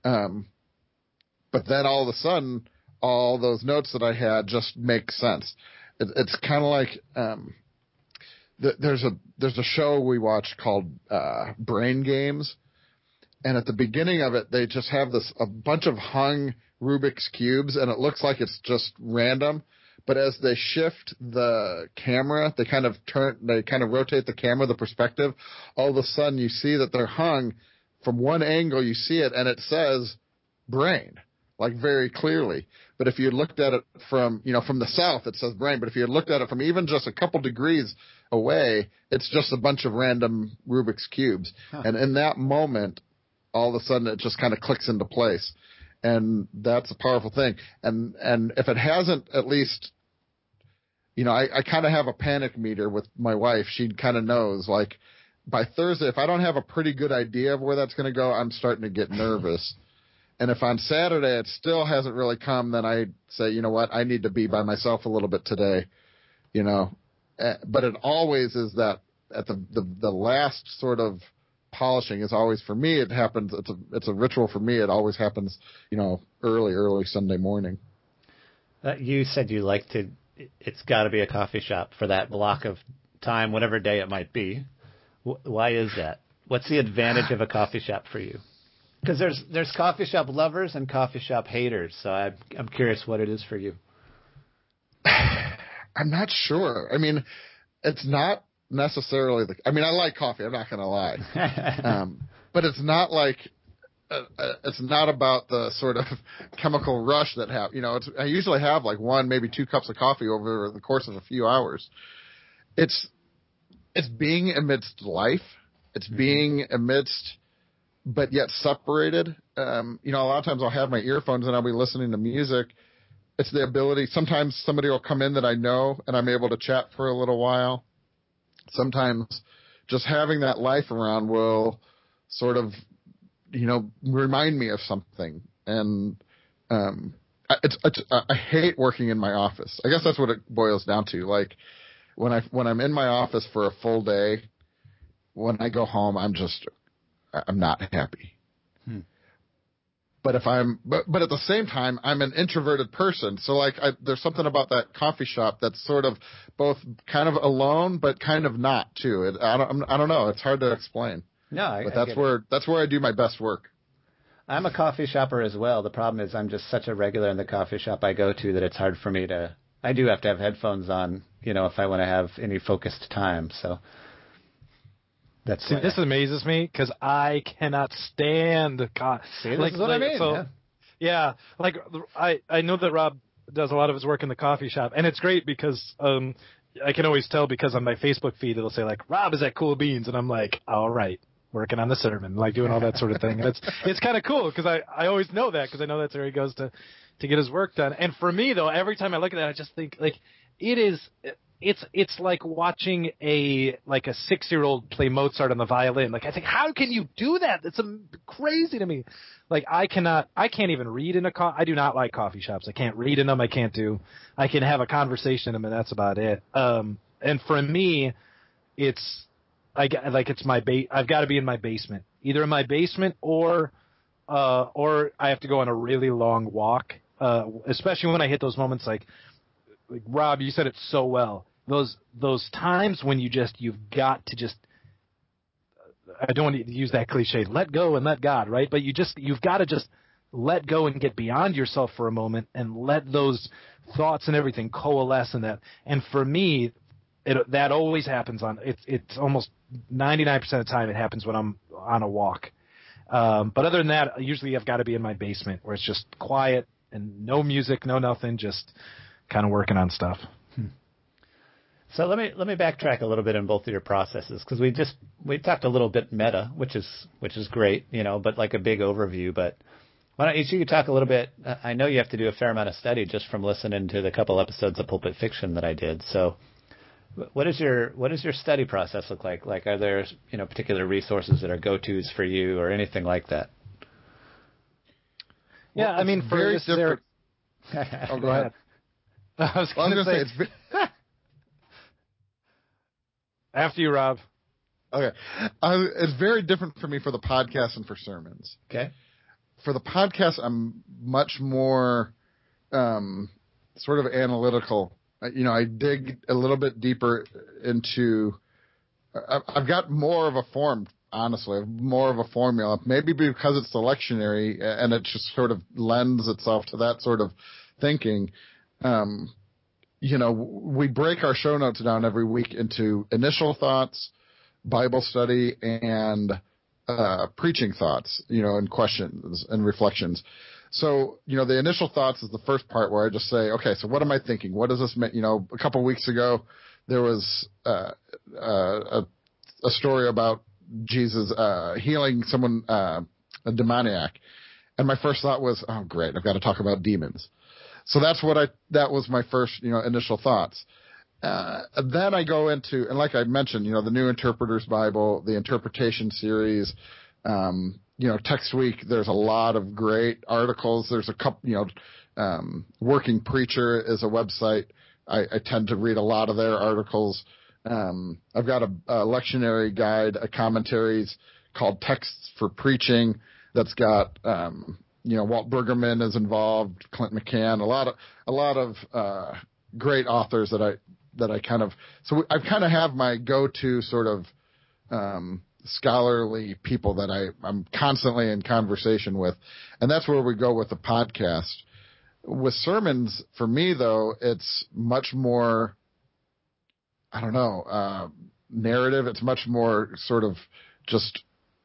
But then all of a sudden, all those notes that I had just make sense. It's kind of like there's a show we watch called Brain Games, and at the beginning of it, they just have a bunch of hung Rubik's cubes, and it looks like it's just random. But as they shift the camera, they kind of rotate the camera, the perspective. All of a sudden, you see that they're hung from one angle. You see it, and it says brain, like very clearly. But if you looked at it from the south, it says brain. But if you had looked at it from even just a couple degrees away, it's just a bunch of random Rubik's cubes. Huh. And in that moment, all of a sudden, it just kind of clicks into place. And that's a powerful thing. And if it hasn't, at least, I kind of have a panic meter with my wife. She kind of knows, like, by Thursday, if I don't have a pretty good idea of where that's going to go, I'm starting to get nervous. And if on Saturday it still hasn't really come, then I say, you know what, I need to be by myself a little bit today, But it always is that at the last sort of polishing is always, for me, it happens. It's a ritual for me. It always happens, early Sunday morning. You said you like to. It's got to be a coffee shop for that block of time, whatever day it might be. Why is that? What's the advantage of a coffee shop for you? Because there's coffee shop lovers and coffee shop haters. So I'm curious what it is for you. I'm not sure. I mean, it's not necessarily I like coffee. I'm not going to lie. But it's not like, it's not about the sort of chemical rush that I usually have like 1, maybe 2 cups of coffee over the course of a few hours. It's being amidst life. It's being amidst, but yet separated. A lot of times I'll have my earphones and I'll be listening to music. It's the ability. Sometimes somebody will come in that I know and I'm able to chat for a little while. Sometimes just having that life around will sort of, remind me of something. And I hate working in my office. I guess that's what it boils down to. Like when I'm in my office for a full day, when I go home, I'm not happy. But at the same time, I'm an introverted person. So like, there's something about that coffee shop that's sort of both kind of alone, but kind of not too. I don't know. It's hard to explain. No, but that's where I do my best work. I'm a coffee shopper as well. The problem is I'm just such a regular in the coffee shop I go to that it's hard for me to. I do have to have headphones on, if I want to have any focused time. So. This amazes me because I cannot stand See, this is what I mean. So, yeah, like I know that Rob does a lot of his work in the coffee shop, and it's great because I can always tell because on my Facebook feed it'll say like Rob is at Cool Beans, and I'm like, all right, working on the sermon, like doing all that sort of thing, and it's kind of cool because I always know that because I know that's where he goes to get his work done. And for me though, every time I look at that, I just think like it is. It's like watching a 6-year-old play Mozart on the violin. Like I think, how can you do that? That's crazy to me. Like I can't even read in I do not like coffee shops. I can't read in them. I can have a conversation in them, and that's about it. And for me, I've got to be in my basement, either in my basement or I have to go on a really long walk. Especially when I hit those moments like Rob, you said it so well. Those times when you've got to just, I don't want to use that cliche, let go and let God, right? But you've got to just let go and get beyond yourself for a moment and let those thoughts and everything coalesce in that. And for me, that always happens it's almost 99% of the time it happens when I'm on a walk. But other than that, usually I've got to be in my basement where it's just quiet and no music, no nothing, just kind of working on stuff. So let me backtrack a little bit in both of your processes because we talked a little bit meta, which is great, but like a big overview. But why don't you talk a little bit? I know you have to do a fair amount of study just from listening to the couple episodes of Pulpit Fiction that I did. So what does your study process look like? Like, are there particular resources that are go-tos for you or anything like that? Yeah, I mean, very different. Oh, go ahead. I was going to say After you, Rob. Okay. It's very different for me for the podcast and for sermons. Okay. For the podcast, I'm much more sort of analytical. I dig a little bit deeper into. I've got more of a form, honestly, more of a formula. Maybe because it's the lectionary and it just sort of lends itself to that sort of thinking. We break our show notes down every week into initial thoughts, Bible study, and preaching thoughts, and questions and reflections. So, the initial thoughts is the first part where I just say, okay, so what am I thinking? What does this mean? A couple of weeks ago, there was a story about Jesus healing someone, a demoniac. And my first thought was, oh, great, I've got to talk about demons. So that was my first, initial thoughts. Then I go into, and like I mentioned, the New Interpreter's Bible, the interpretation series, Text Week, there's a lot of great articles. There's a couple, Working Preacher is a website. I tend to read a lot of their articles. I've got a lectionary guide, a commentaries called Texts for Preaching that's got, Walt Brueggemann is involved, Clint McCann, a lot of great authors that I kind of, so I kind of have my go-to sort of scholarly people that I'm constantly in conversation with, and that's where we go with the podcast. With sermons, for me though, it's much more, I don't know, narrative. It's much more sort of just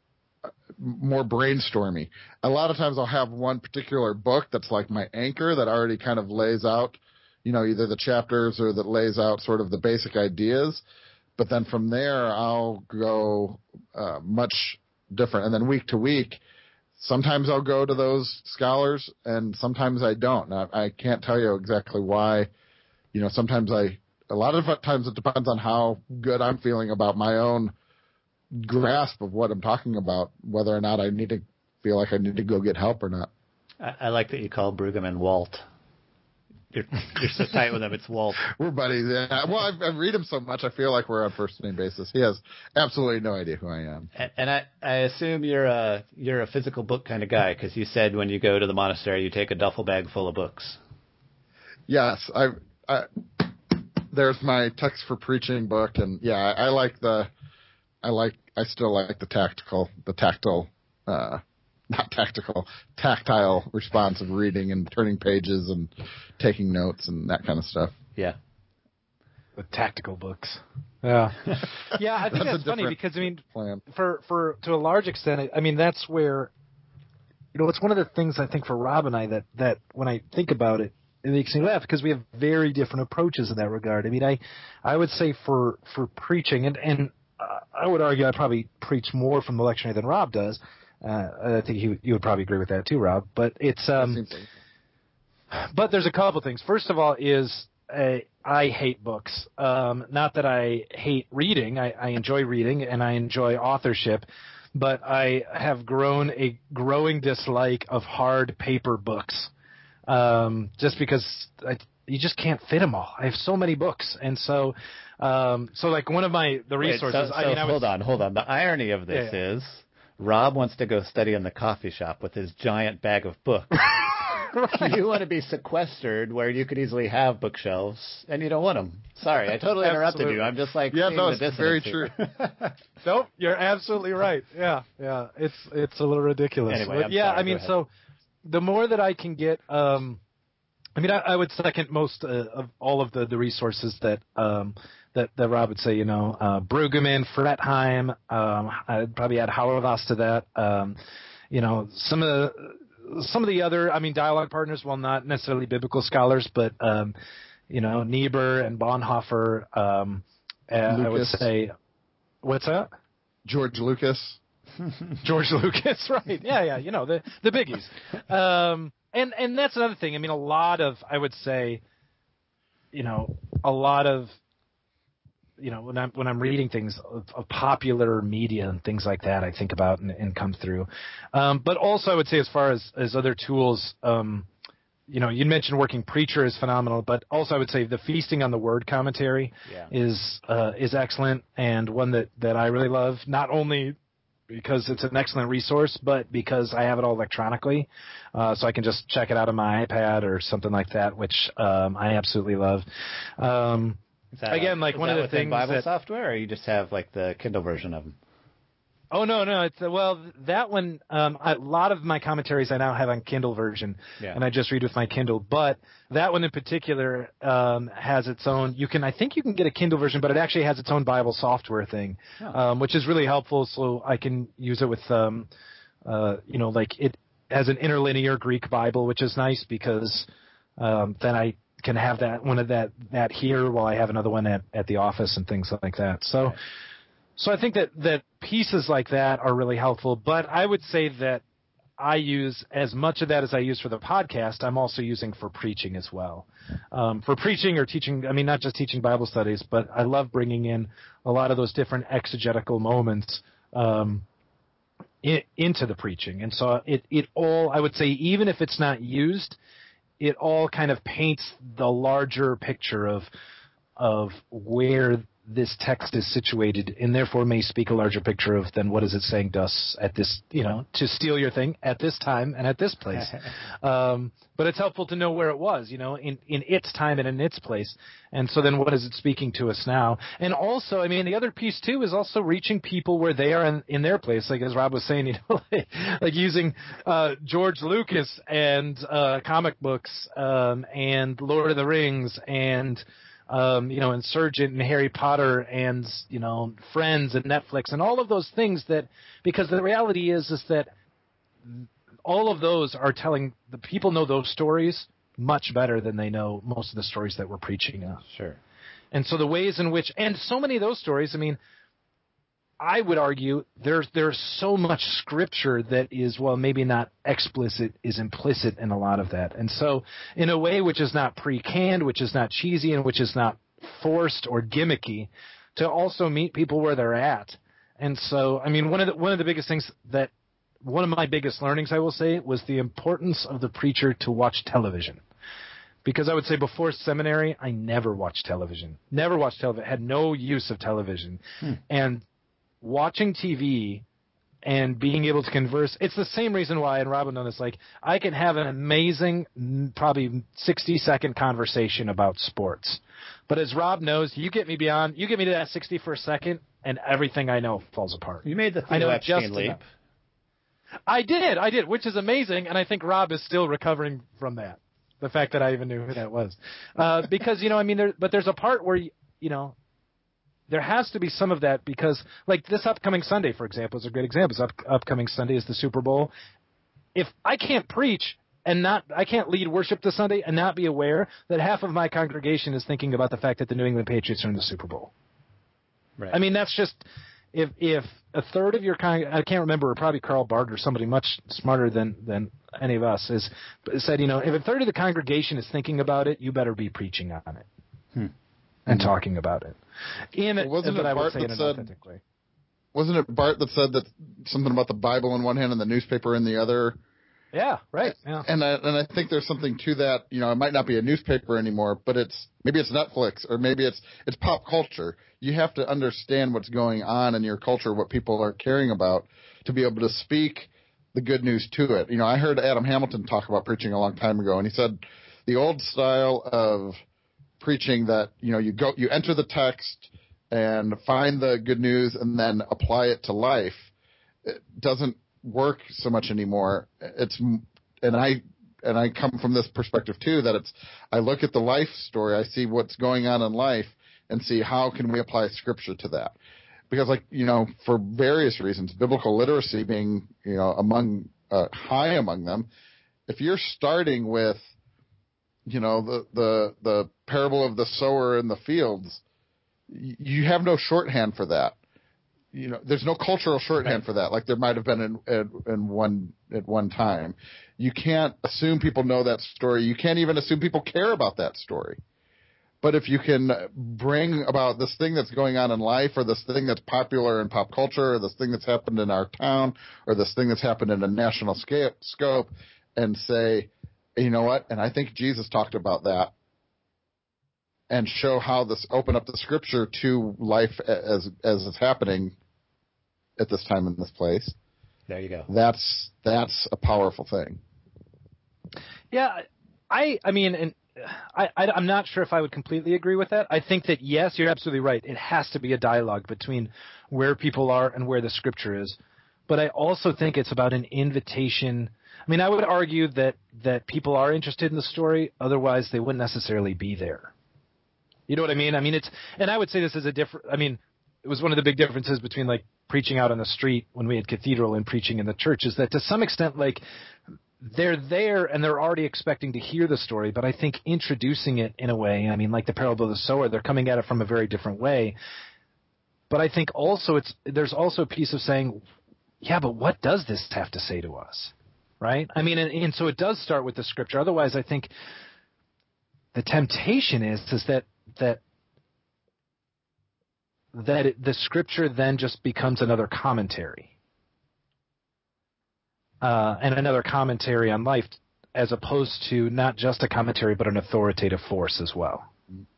more brainstormy. A lot of times I'll have one particular book that's like my anchor that already kind of lays out, either the chapters or that lays out sort of the basic ideas. But then from there, I'll go much different. And then week to week, sometimes I'll go to those scholars and sometimes I don't. And I can't tell you exactly why. Sometimes a lot of times it depends on how good I'm feeling about my own grasp of what I'm talking about, whether or not I feel like I need to go get help or not. I like that you call Brueggemann Walt. You're so tight with him. It's Walt. We're buddies. Yeah. Well, I read him so much, I feel like we're on first name basis. He has absolutely no idea who I am. And I assume you're a physical book kind of guy, because you said when you go to the monastery, you take a duffel bag full of books. Yes, there's my Text for Preaching book, and yeah, I still like tactile response of reading and turning pages and taking notes and that kind of stuff. Yeah. The tactical books. Yeah. Yeah, I think that's funny because, for to a large extent, that's where, it's one of the things I think for Rob and I that when I think about it, it makes me laugh because we have very different approaches in that regard. I would say for preaching, and I would argue I probably preach more from the lectionary than Rob does. I think you would probably agree with that too, Rob. But it's but there's a couple things. First of all, I hate books. Not that I hate reading. I enjoy reading and I enjoy authorship, but I have grown a growing dislike of hard paper books. Just because you just can't fit them all. I have so many books, and so like one of the resources. Hold on. The irony of this is Rob wants to go study in the coffee shop with his giant bag of books. Right. You want to be sequestered where you could easily have bookshelves, and you don't want them. Sorry, I totally interrupted you. I'm just like, it's very true. Nope, you're absolutely right. Yeah, it's a little ridiculous. Anyway, so the more that I can get, I would second most of all of the resources that Rob would say. Brueggemann, Fretheim. I'd probably add Hauerwas to that. Some of the other, dialogue partners, while not necessarily biblical scholars, but Niebuhr and Bonhoeffer. I would say, what's that? George Lucas. George Lucas, right? Yeah. The biggies. And that's another thing. A lot of, I would say, a lot of, when I'm reading things of popular media and things like that, I think about and come through. But also, I would say, as far as other tools, you mentioned Working Preacher is phenomenal, but also I would say the Feasting on the Word commentary is excellent, and one that I really love, not only because it's an excellent resource, but because I have it all electronically, so I can just check it out on my iPad or something like that, which I absolutely love. Again, like one of the things Bible that software, or you just have like the Kindle version of them? Oh no, it's that one. A lot of my commentaries I now have on Kindle version, and I just read with my Kindle. But that one in particular has its own. I think you can get a Kindle version, but it actually has its own Bible software thing, which is really helpful. So I can use it with, like it has an interlinear Greek Bible, which is nice because then I can have that here while I have another one at the office and things like that. So. Right. So I think that pieces like that are really helpful, but I would say that I use as much of that as I use for the podcast, I'm also using for preaching as well. For preaching or teaching, I mean, not just teaching Bible studies, but I love bringing in a lot of those different exegetical moments into the preaching. And so it all, I would say, even if it's not used, it all kind of paints the larger picture of where this text is situated, and therefore may speak a larger picture of than what is it saying to us at this, to steal your thing at this time and at this place. But it's helpful to know where it was, in its time and in its place. And so then what is it speaking to us now? And also, I mean, the other piece too is also reaching people where they are in their place. Like as Rob was saying, like using George Lucas and comic books and Lord of the Rings and Insurgent and Harry Potter and, Friends and Netflix and all of those things because the reality is that all of those are telling, the people know those stories much better than they know most of the stories that we're preaching now. Sure. And so the ways in which, and so many of those stories, I mean, I would argue there's so much scripture that is, well, maybe not explicit, is implicit in a lot of that. And so in a way which is not pre-canned, which is not cheesy, and which is not forced or gimmicky, to also meet people where they're at. And so, I mean, one of the biggest things one of my biggest learnings, I will say, was the importance of the preacher to watch television. Because I would say before seminary, I never watched television. Never watched television. Had no use of television. And watching TV and being able to converse, it's the same reason why, and Rob would know this, like, I can have an amazing, probably 60-second conversation about sports. But as Rob knows, you get me to that 60 for a second, and everything I know falls apart. You made the Theo Epstein leap. I did, which is amazing, and I think Rob is still recovering from that. The fact that I even knew who that was. Because, there's a part where, there has to be some of that because, like this upcoming Sunday, for example, is a great example. Upcoming Sunday is the Super Bowl. If I can't preach I can't lead worship this Sunday and not be aware that half of my congregation is thinking about the fact that the New England Patriots are in the Super Bowl. Right. I mean, that's just if a third of your I can't remember, probably Karl Barth or somebody much smarter than any of us said, if a third of the congregation is thinking about it, you better be preaching on it. And talking about it. Wasn't it Barth that said that something about the Bible in one hand and the newspaper in the other? Yeah, right. Yeah. And I think there's something to that. It might not be a newspaper anymore, but maybe it's Netflix or maybe it's pop culture. You have to understand what's going on in your culture, what people are caring about, to be able to speak the good news to it. I heard Adam Hamilton talk about preaching a long time ago, and he said the old style of preaching that you enter the text and find the good news and then apply it to life, it doesn't work so much anymore. And I come from this perspective too, that I look at the life story, I see what's going on in life and see how can we apply scripture to that. Because for various reasons, biblical literacy being high among them, if you're starting with the parable of the sower in the fields, you have no shorthand for that. There's no cultural shorthand for that, like there might have been at one time. You can't assume people know that story. You can't even assume people care about that story. But if you can bring about this thing that's going on in life, or this thing that's popular in pop culture, or this thing that's happened in our town, or this thing that's happened in a national scope, and say, You know what? And I think Jesus talked about that and show how this open up the scripture to life as it's happening at this time in this place. There you go. That's a powerful thing. Yeah, I mean, and I'm not sure if I would completely agree with that. I think that, yes, you're absolutely right. It has to be a dialogue between where people are and where the scripture is. But I also think it's about an invitation. I mean, I would argue that people are interested in the story. Otherwise, they wouldn't necessarily be there. You know what I mean? I mean, and I would say this is it was one of the big differences between like preaching out on the street when we had Cathedral and preaching in the church, is that to some extent, like, they're there and they're already expecting to hear the story, but I think introducing it in a way, I mean, like the parable of the sower, they're coming at it from a very different way. But I think also there's also a piece of saying, yeah, but what does this have to say to us? Right? I mean, and so it does start with the scripture. Otherwise, I think the temptation is that the scripture then just becomes another commentary. And another commentary on life, as opposed to not just a commentary, but an authoritative force as well.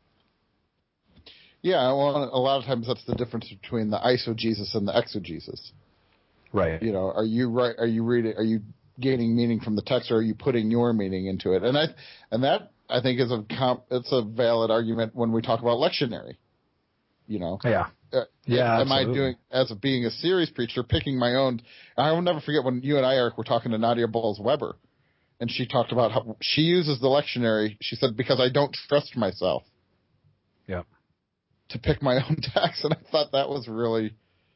Yeah, well, a lot of times that's the difference between the eisegesis and the exegesis. Right. You know, are you reading? Are you gaining meaning from the text, or are you putting your meaning into it? And that I think is it's a valid argument when we talk about lectionary. You know. Yeah. Yeah. Am absolutely. I doing, as being a series preacher, picking my own? I will never forget when you and I, Eric, were talking to Nadia Bowles-Weber, and she talked about how she uses the lectionary. She said, because I don't trust myself. Yeah. To pick my own text, and I thought that was really.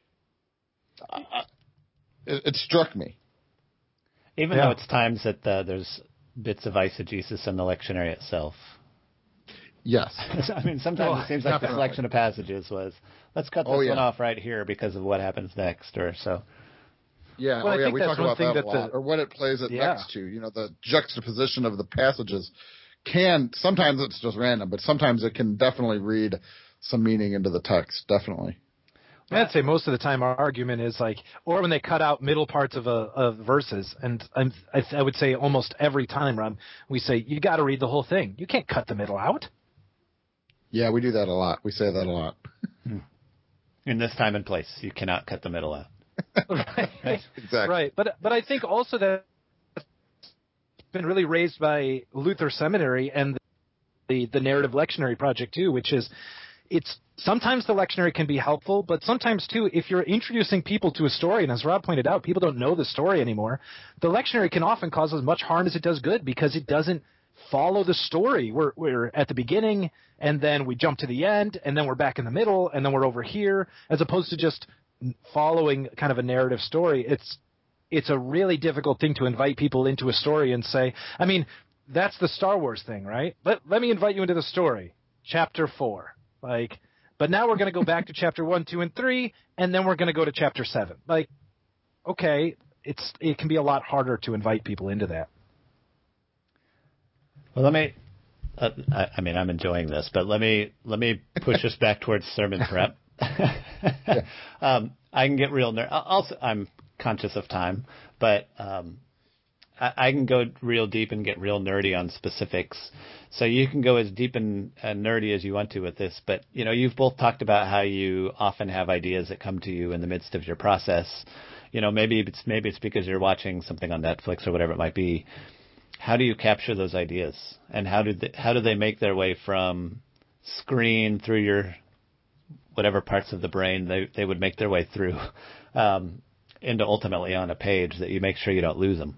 It struck me. Even though it's times that there's bits of eisegesis in the lectionary itself. Yes. I mean, sometimes it seems like the selection of passages was, let's cut this one off right here because of what happens next, or so. Yeah, well, we talk about that a lot. Or what it plays it next to. You know, the juxtaposition of the passages sometimes it's just random, but sometimes it can definitely read some meaning into the text, definitely. I'd say most of the time our argument is like, or when they cut out middle parts of verses, and I would say almost every time, Rob, we say, you got to read the whole thing. You can't cut the middle out. Yeah, we do that a lot. We say that a lot. In this time and place, you cannot cut the middle out. Right. Exactly. Right, but I think also that it's been really raised by Luther Seminary and the Narrative Lectionary Project too, which is sometimes the lectionary can be helpful, but sometimes too, if you're introducing people to a story, and as Rob pointed out, people don't know the story anymore, the lectionary can often cause as much harm as it does good because it doesn't follow the story. We're at the beginning, and then we jump to the end, and then we're back in the middle, and then we're over here, as opposed to just following kind of a narrative story. It's a really difficult thing to invite people into a story and say, I mean, that's the Star Wars thing, right? Let me invite you into the story. Chapter 4. Like, but now we're going to go back to chapter 1, 2, and 3, and then we're going to go to chapter 7. Like, okay, it can be a lot harder to invite people into that. Well, let me. I mean, I'm enjoying this, but let me push us back towards sermon prep. I can get real also, I'm conscious of time, but I can go real deep and get real nerdy on specifics. So you can go as deep and nerdy as you want to with this, but you know, you've both talked about how you often have ideas that come to you in the midst of your process. You know, maybe it's because you're watching something on Netflix or whatever it might be. How do you capture those ideas, and how do they make their way from screen through your whatever parts of the brain they would make their way through into ultimately on a page that you make sure you don't lose them?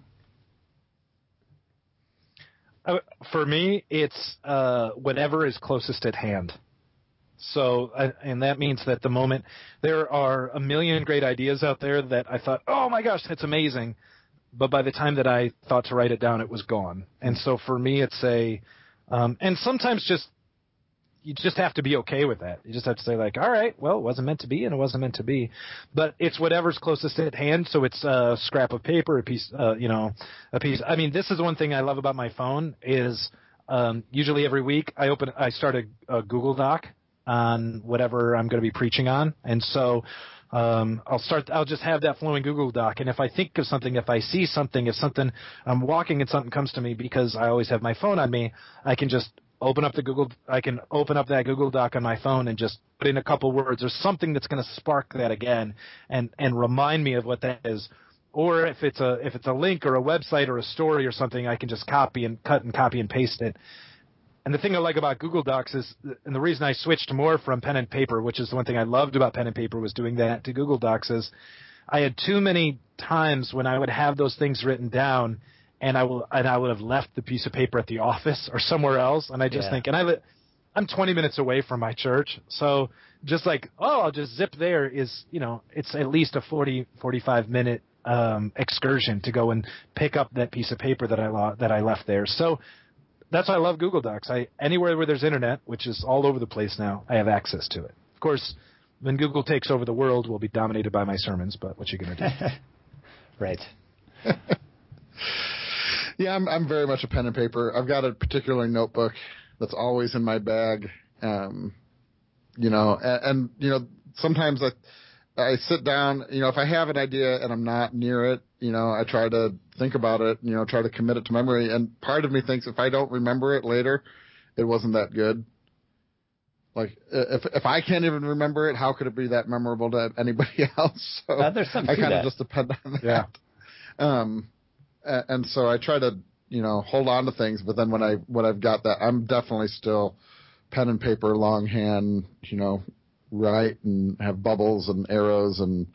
For me, it's whatever is closest at hand. So, and that means that the moment there are a million great ideas out there that I thought, oh my gosh, that's amazing. But by the time that I thought to write it down, it was gone. And so for me, it's and sometimes you just have to be okay with that. You just have to say like, all right, well, it wasn't meant to be and it wasn't meant to be. But it's whatever's closest at hand. So it's a scrap of paper, a piece. I mean, this is one thing I love about my phone is usually every week I start a Google Doc on whatever I'm going to be preaching on. And so I'll just have that flowing Google Doc. And if I think of something, if I see something, if something, I'm walking and something comes to me, because I always have my phone on me, I can just open up that Google Doc on my phone and just put in a couple words or something that's going to spark that again and remind me of what that is. Or if it's a link or a website or a story or something, I can just copy and paste it. And the thing I like about Google Docs is, and the reason I switched more from pen and paper, which is the one thing I loved about pen and paper, was doing that to Google Docs, is I had too many times when I would have those things written down and I would have left the piece of paper at the office or somewhere else. And I just think, and I'm 20 minutes away from my church. So just like, I'll just zip there is, it's at least a 45 minute excursion to go and pick up that piece of paper that I left there. So that's why I love Google Docs. Anywhere where there's internet, which is all over the place now, I have access to it. Of course, when Google takes over the world, we'll be dominated by my sermons, but what you going to do? Right. Yeah, I'm very much a pen and paper. I've got a particular notebook that's always in my bag. Sometimes I sit down, if I have an idea and I'm not near it, I try to think about it, try to commit it to memory. And part of me thinks if I don't remember it later, it wasn't that good. Like, if I can't even remember it, how could it be that memorable to anybody else? So there's something I kind of just depend on that. Yeah. And so I try to, hold on to things. But then when I've got that, I'm definitely still pen and paper, longhand, write and have bubbles and arrows and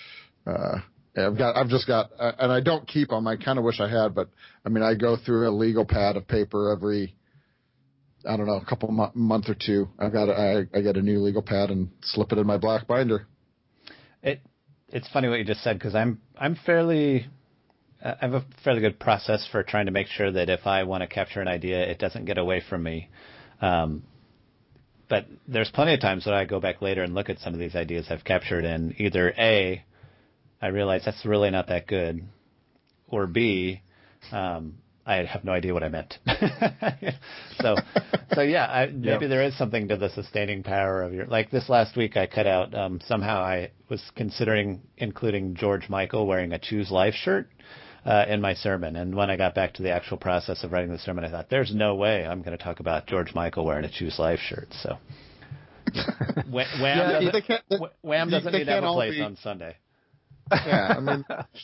I've just got and I don't keep them. I kind of wish I had, but I go through a legal pad of paper every a couple month or two. I get a new legal pad and slip it in my black binder. It's funny what you just said, because I have a fairly good process for trying to make sure that if I want to capture an idea, it doesn't get away from me. But there's plenty of times when I go back later and look at some of these ideas I've captured, and either A, I realize that's really not that good, or B, I have no idea what I meant. Maybe there is something to the sustaining power of like this last week I cut out, somehow I was considering including George Michael wearing a Choose Life shirt in my sermon. And when I got back to the actual process of writing the sermon, I thought, there's no way I'm going to talk about George Michael wearing a Choose Life shirt. So Wham doesn't need to have a place on Sunday. Yeah,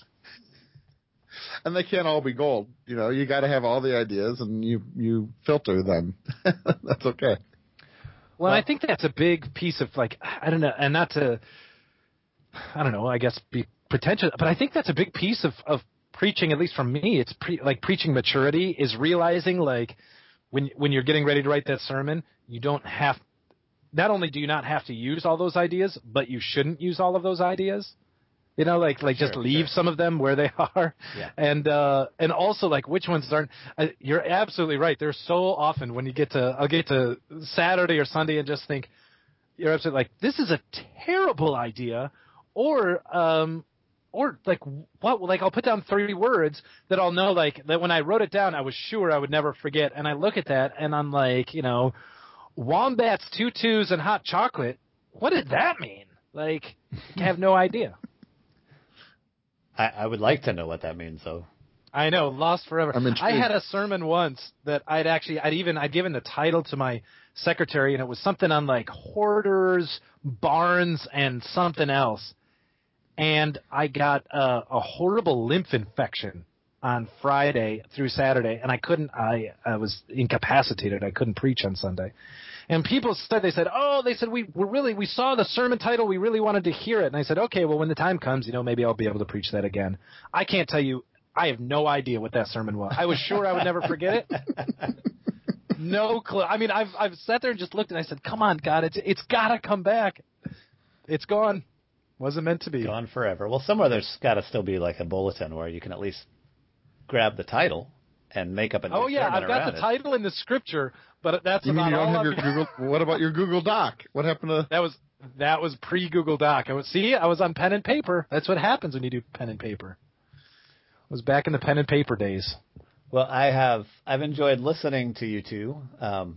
and they can't all be gold. You got to have all the ideas, and you filter them. That's okay. Well, I think that's a big piece of, I don't know, and not to, I guess be pretentious, but I think that's a big piece of preaching, at least for me. It's preaching maturity is realizing, when you're getting ready to write that sermon, not only do you not have to use all those ideas, but you shouldn't use all of those ideas. Just leave some of them where they are. Yeah. And also which ones aren't. You're absolutely right. There's so often when I'll get to Saturday or Sunday and just think, you're absolutely this is a terrible idea, or what? I'll put down 3 words that I'll know, that when I wrote it down, I was sure I would never forget. And I look at that and I'm wombats, tutus, and hot chocolate. What did that mean? I have no idea. I would like to know what that means, though. I know, lost forever. I had a sermon once that I'd given the title to my secretary, and it was something on hoarders, barns, and something else. And I got a horrible lymph infection on Friday through Saturday, and I was incapacitated. I couldn't preach on Sunday. And people said, we saw the sermon title. We really wanted to hear it. And I said, okay, well, when the time comes, maybe I'll be able to preach that again. I can't tell you. I have no idea what that sermon was. I was sure I would never forget it. No clue. I've sat there and just looked, and I said, come on, God, it's got to come back. It's gone. Wasn't meant to be. Gone forever. Well, somewhere there's got to still be a bulletin where you can at least grab the title and make up a new sermon around it. I've got the title in the scripture, but that's you about mean you all. Don't have your Google, what about your Google Doc? What happened to that? Was pre-Google Doc. I was on pen and paper. That's what happens when you do pen and paper. I was back in the pen and paper days. Well, I've enjoyed listening to you two.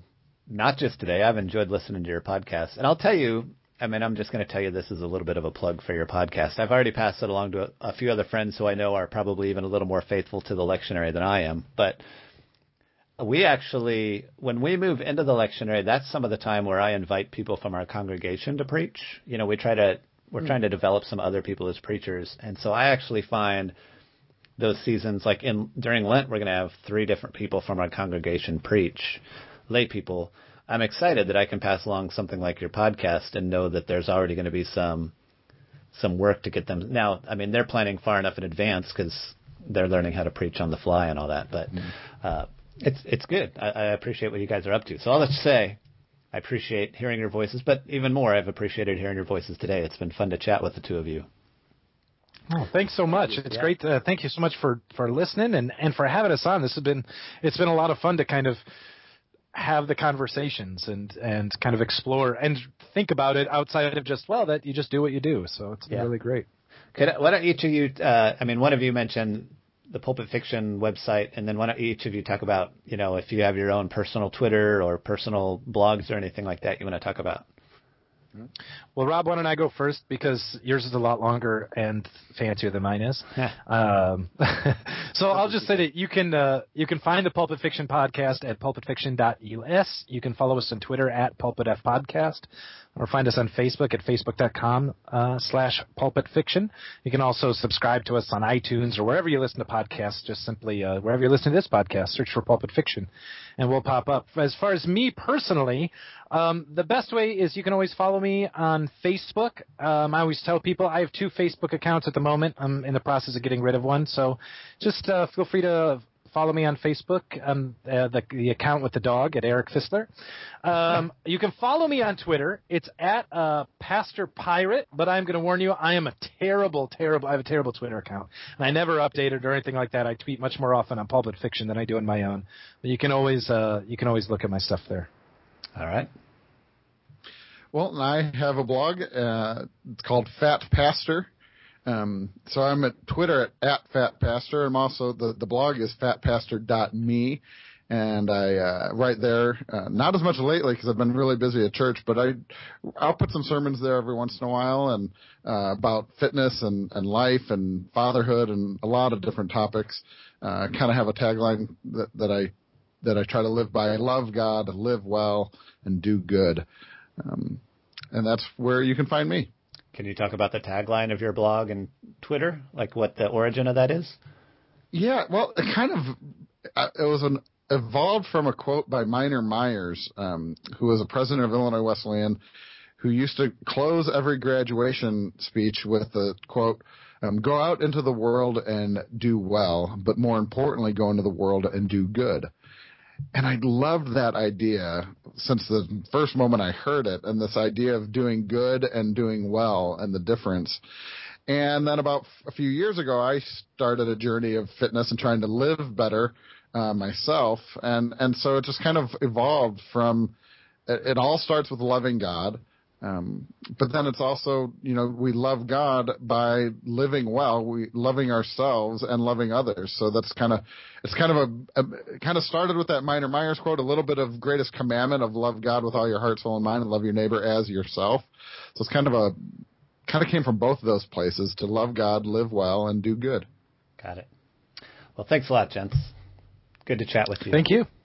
not just today. I've enjoyed listening to your podcast. And I'll tell you, I mean, I'm just going to tell you this is a little bit of a plug for your podcast. I've already passed it along to a few other friends who I know are probably even a little more faithful to the lectionary than I am. But we actually, when we move into the lectionary, that's some of the time where I invite people from our congregation to preach. You know, we're trying to develop some other people as preachers. And so I actually find those seasons, like during Lent, we're going to have 3 different people from our congregation preach, lay people. I'm excited that I can pass along something like your podcast and know that there's already going to be some work to get them. Now, I mean, they're planning far enough in advance because they're learning how to preach on the fly and all that. But it's good. I appreciate what you guys are up to. So I'll just say I appreciate hearing your voices, but even more, I've appreciated hearing your voices today. It's been fun to chat with the two of you. Oh, thanks so much. It's great. Thank you so much for listening and for having us on. It's been a lot of fun to kind of have the conversations and kind of explore and think about it outside of just, well, that you just do what you do. So it's been really great. Why don't each of you, one of you mentioned the Pulpit Fiction website, and then why don't each of you talk about, if you have your own personal Twitter or personal blogs or anything like that you want to talk about? Well, Rob, why don't I go first because yours is a lot longer and fancier than mine is. So I'll just say that you can find the Pulpit Fiction podcast at pulpitfiction.us. You can follow us on Twitter at PulpitFPodcast, or find us on Facebook at facebook.com/pulpitfiction. You can also subscribe to us on iTunes or wherever you listen to podcasts. Just simply wherever you listen to this podcast, search for Pulpit Fiction, and we'll pop up. As far as me personally, the best way is you can always follow me on Facebook. I always tell people I have 2 Facebook accounts at the moment. I'm in the process of getting rid of one, so just feel free to follow me on Facebook, the account with the dog at Eric Fistler. You can follow me on Twitter. It's at Pastor Pirate, but I'm going to warn you, I am I have a terrible Twitter account, and I never update it or anything like that. I tweet much more often on Pulpit Fiction than I do on my own. But you can always look at my stuff there. All right. Well, and I have a blog. It's called Fat Pastor. So I'm at Twitter at Fat Pastor. I'm also, the blog is fatpastor.me. And I write there, not as much lately because I've been really busy at church, but I'll put some sermons there every once in a while and about fitness and life and fatherhood and a lot of different topics. Kind of have a tagline that I try to live by. I love God, live well, and do good. And that's where you can find me. Can you talk about the tagline of your blog and Twitter, like what the origin of that is? Yeah, well, it was evolved from a quote by Minor Myers, who was a president of Illinois Wesleyan, who used to close every graduation speech with the quote, go out into the world and do well, but more importantly, go into the world and do good. And I loved that idea since the first moment I heard it, and this idea of doing good and doing well and the difference. And then about a few years ago, I started a journey of fitness and trying to live better myself. And so it just kind of evolved from it all starts with loving God. But then it's also, we love God by living well, loving ourselves and loving others. So that's kind of started with that Minor Myers quote, a little bit of greatest commandment of love God with all your heart, soul, and mind, and love your neighbor as yourself. So it's kind of came from both of those places, to love God, live well, and do good. Got it. Well, thanks a lot, gents. Good to chat with you. Thank you.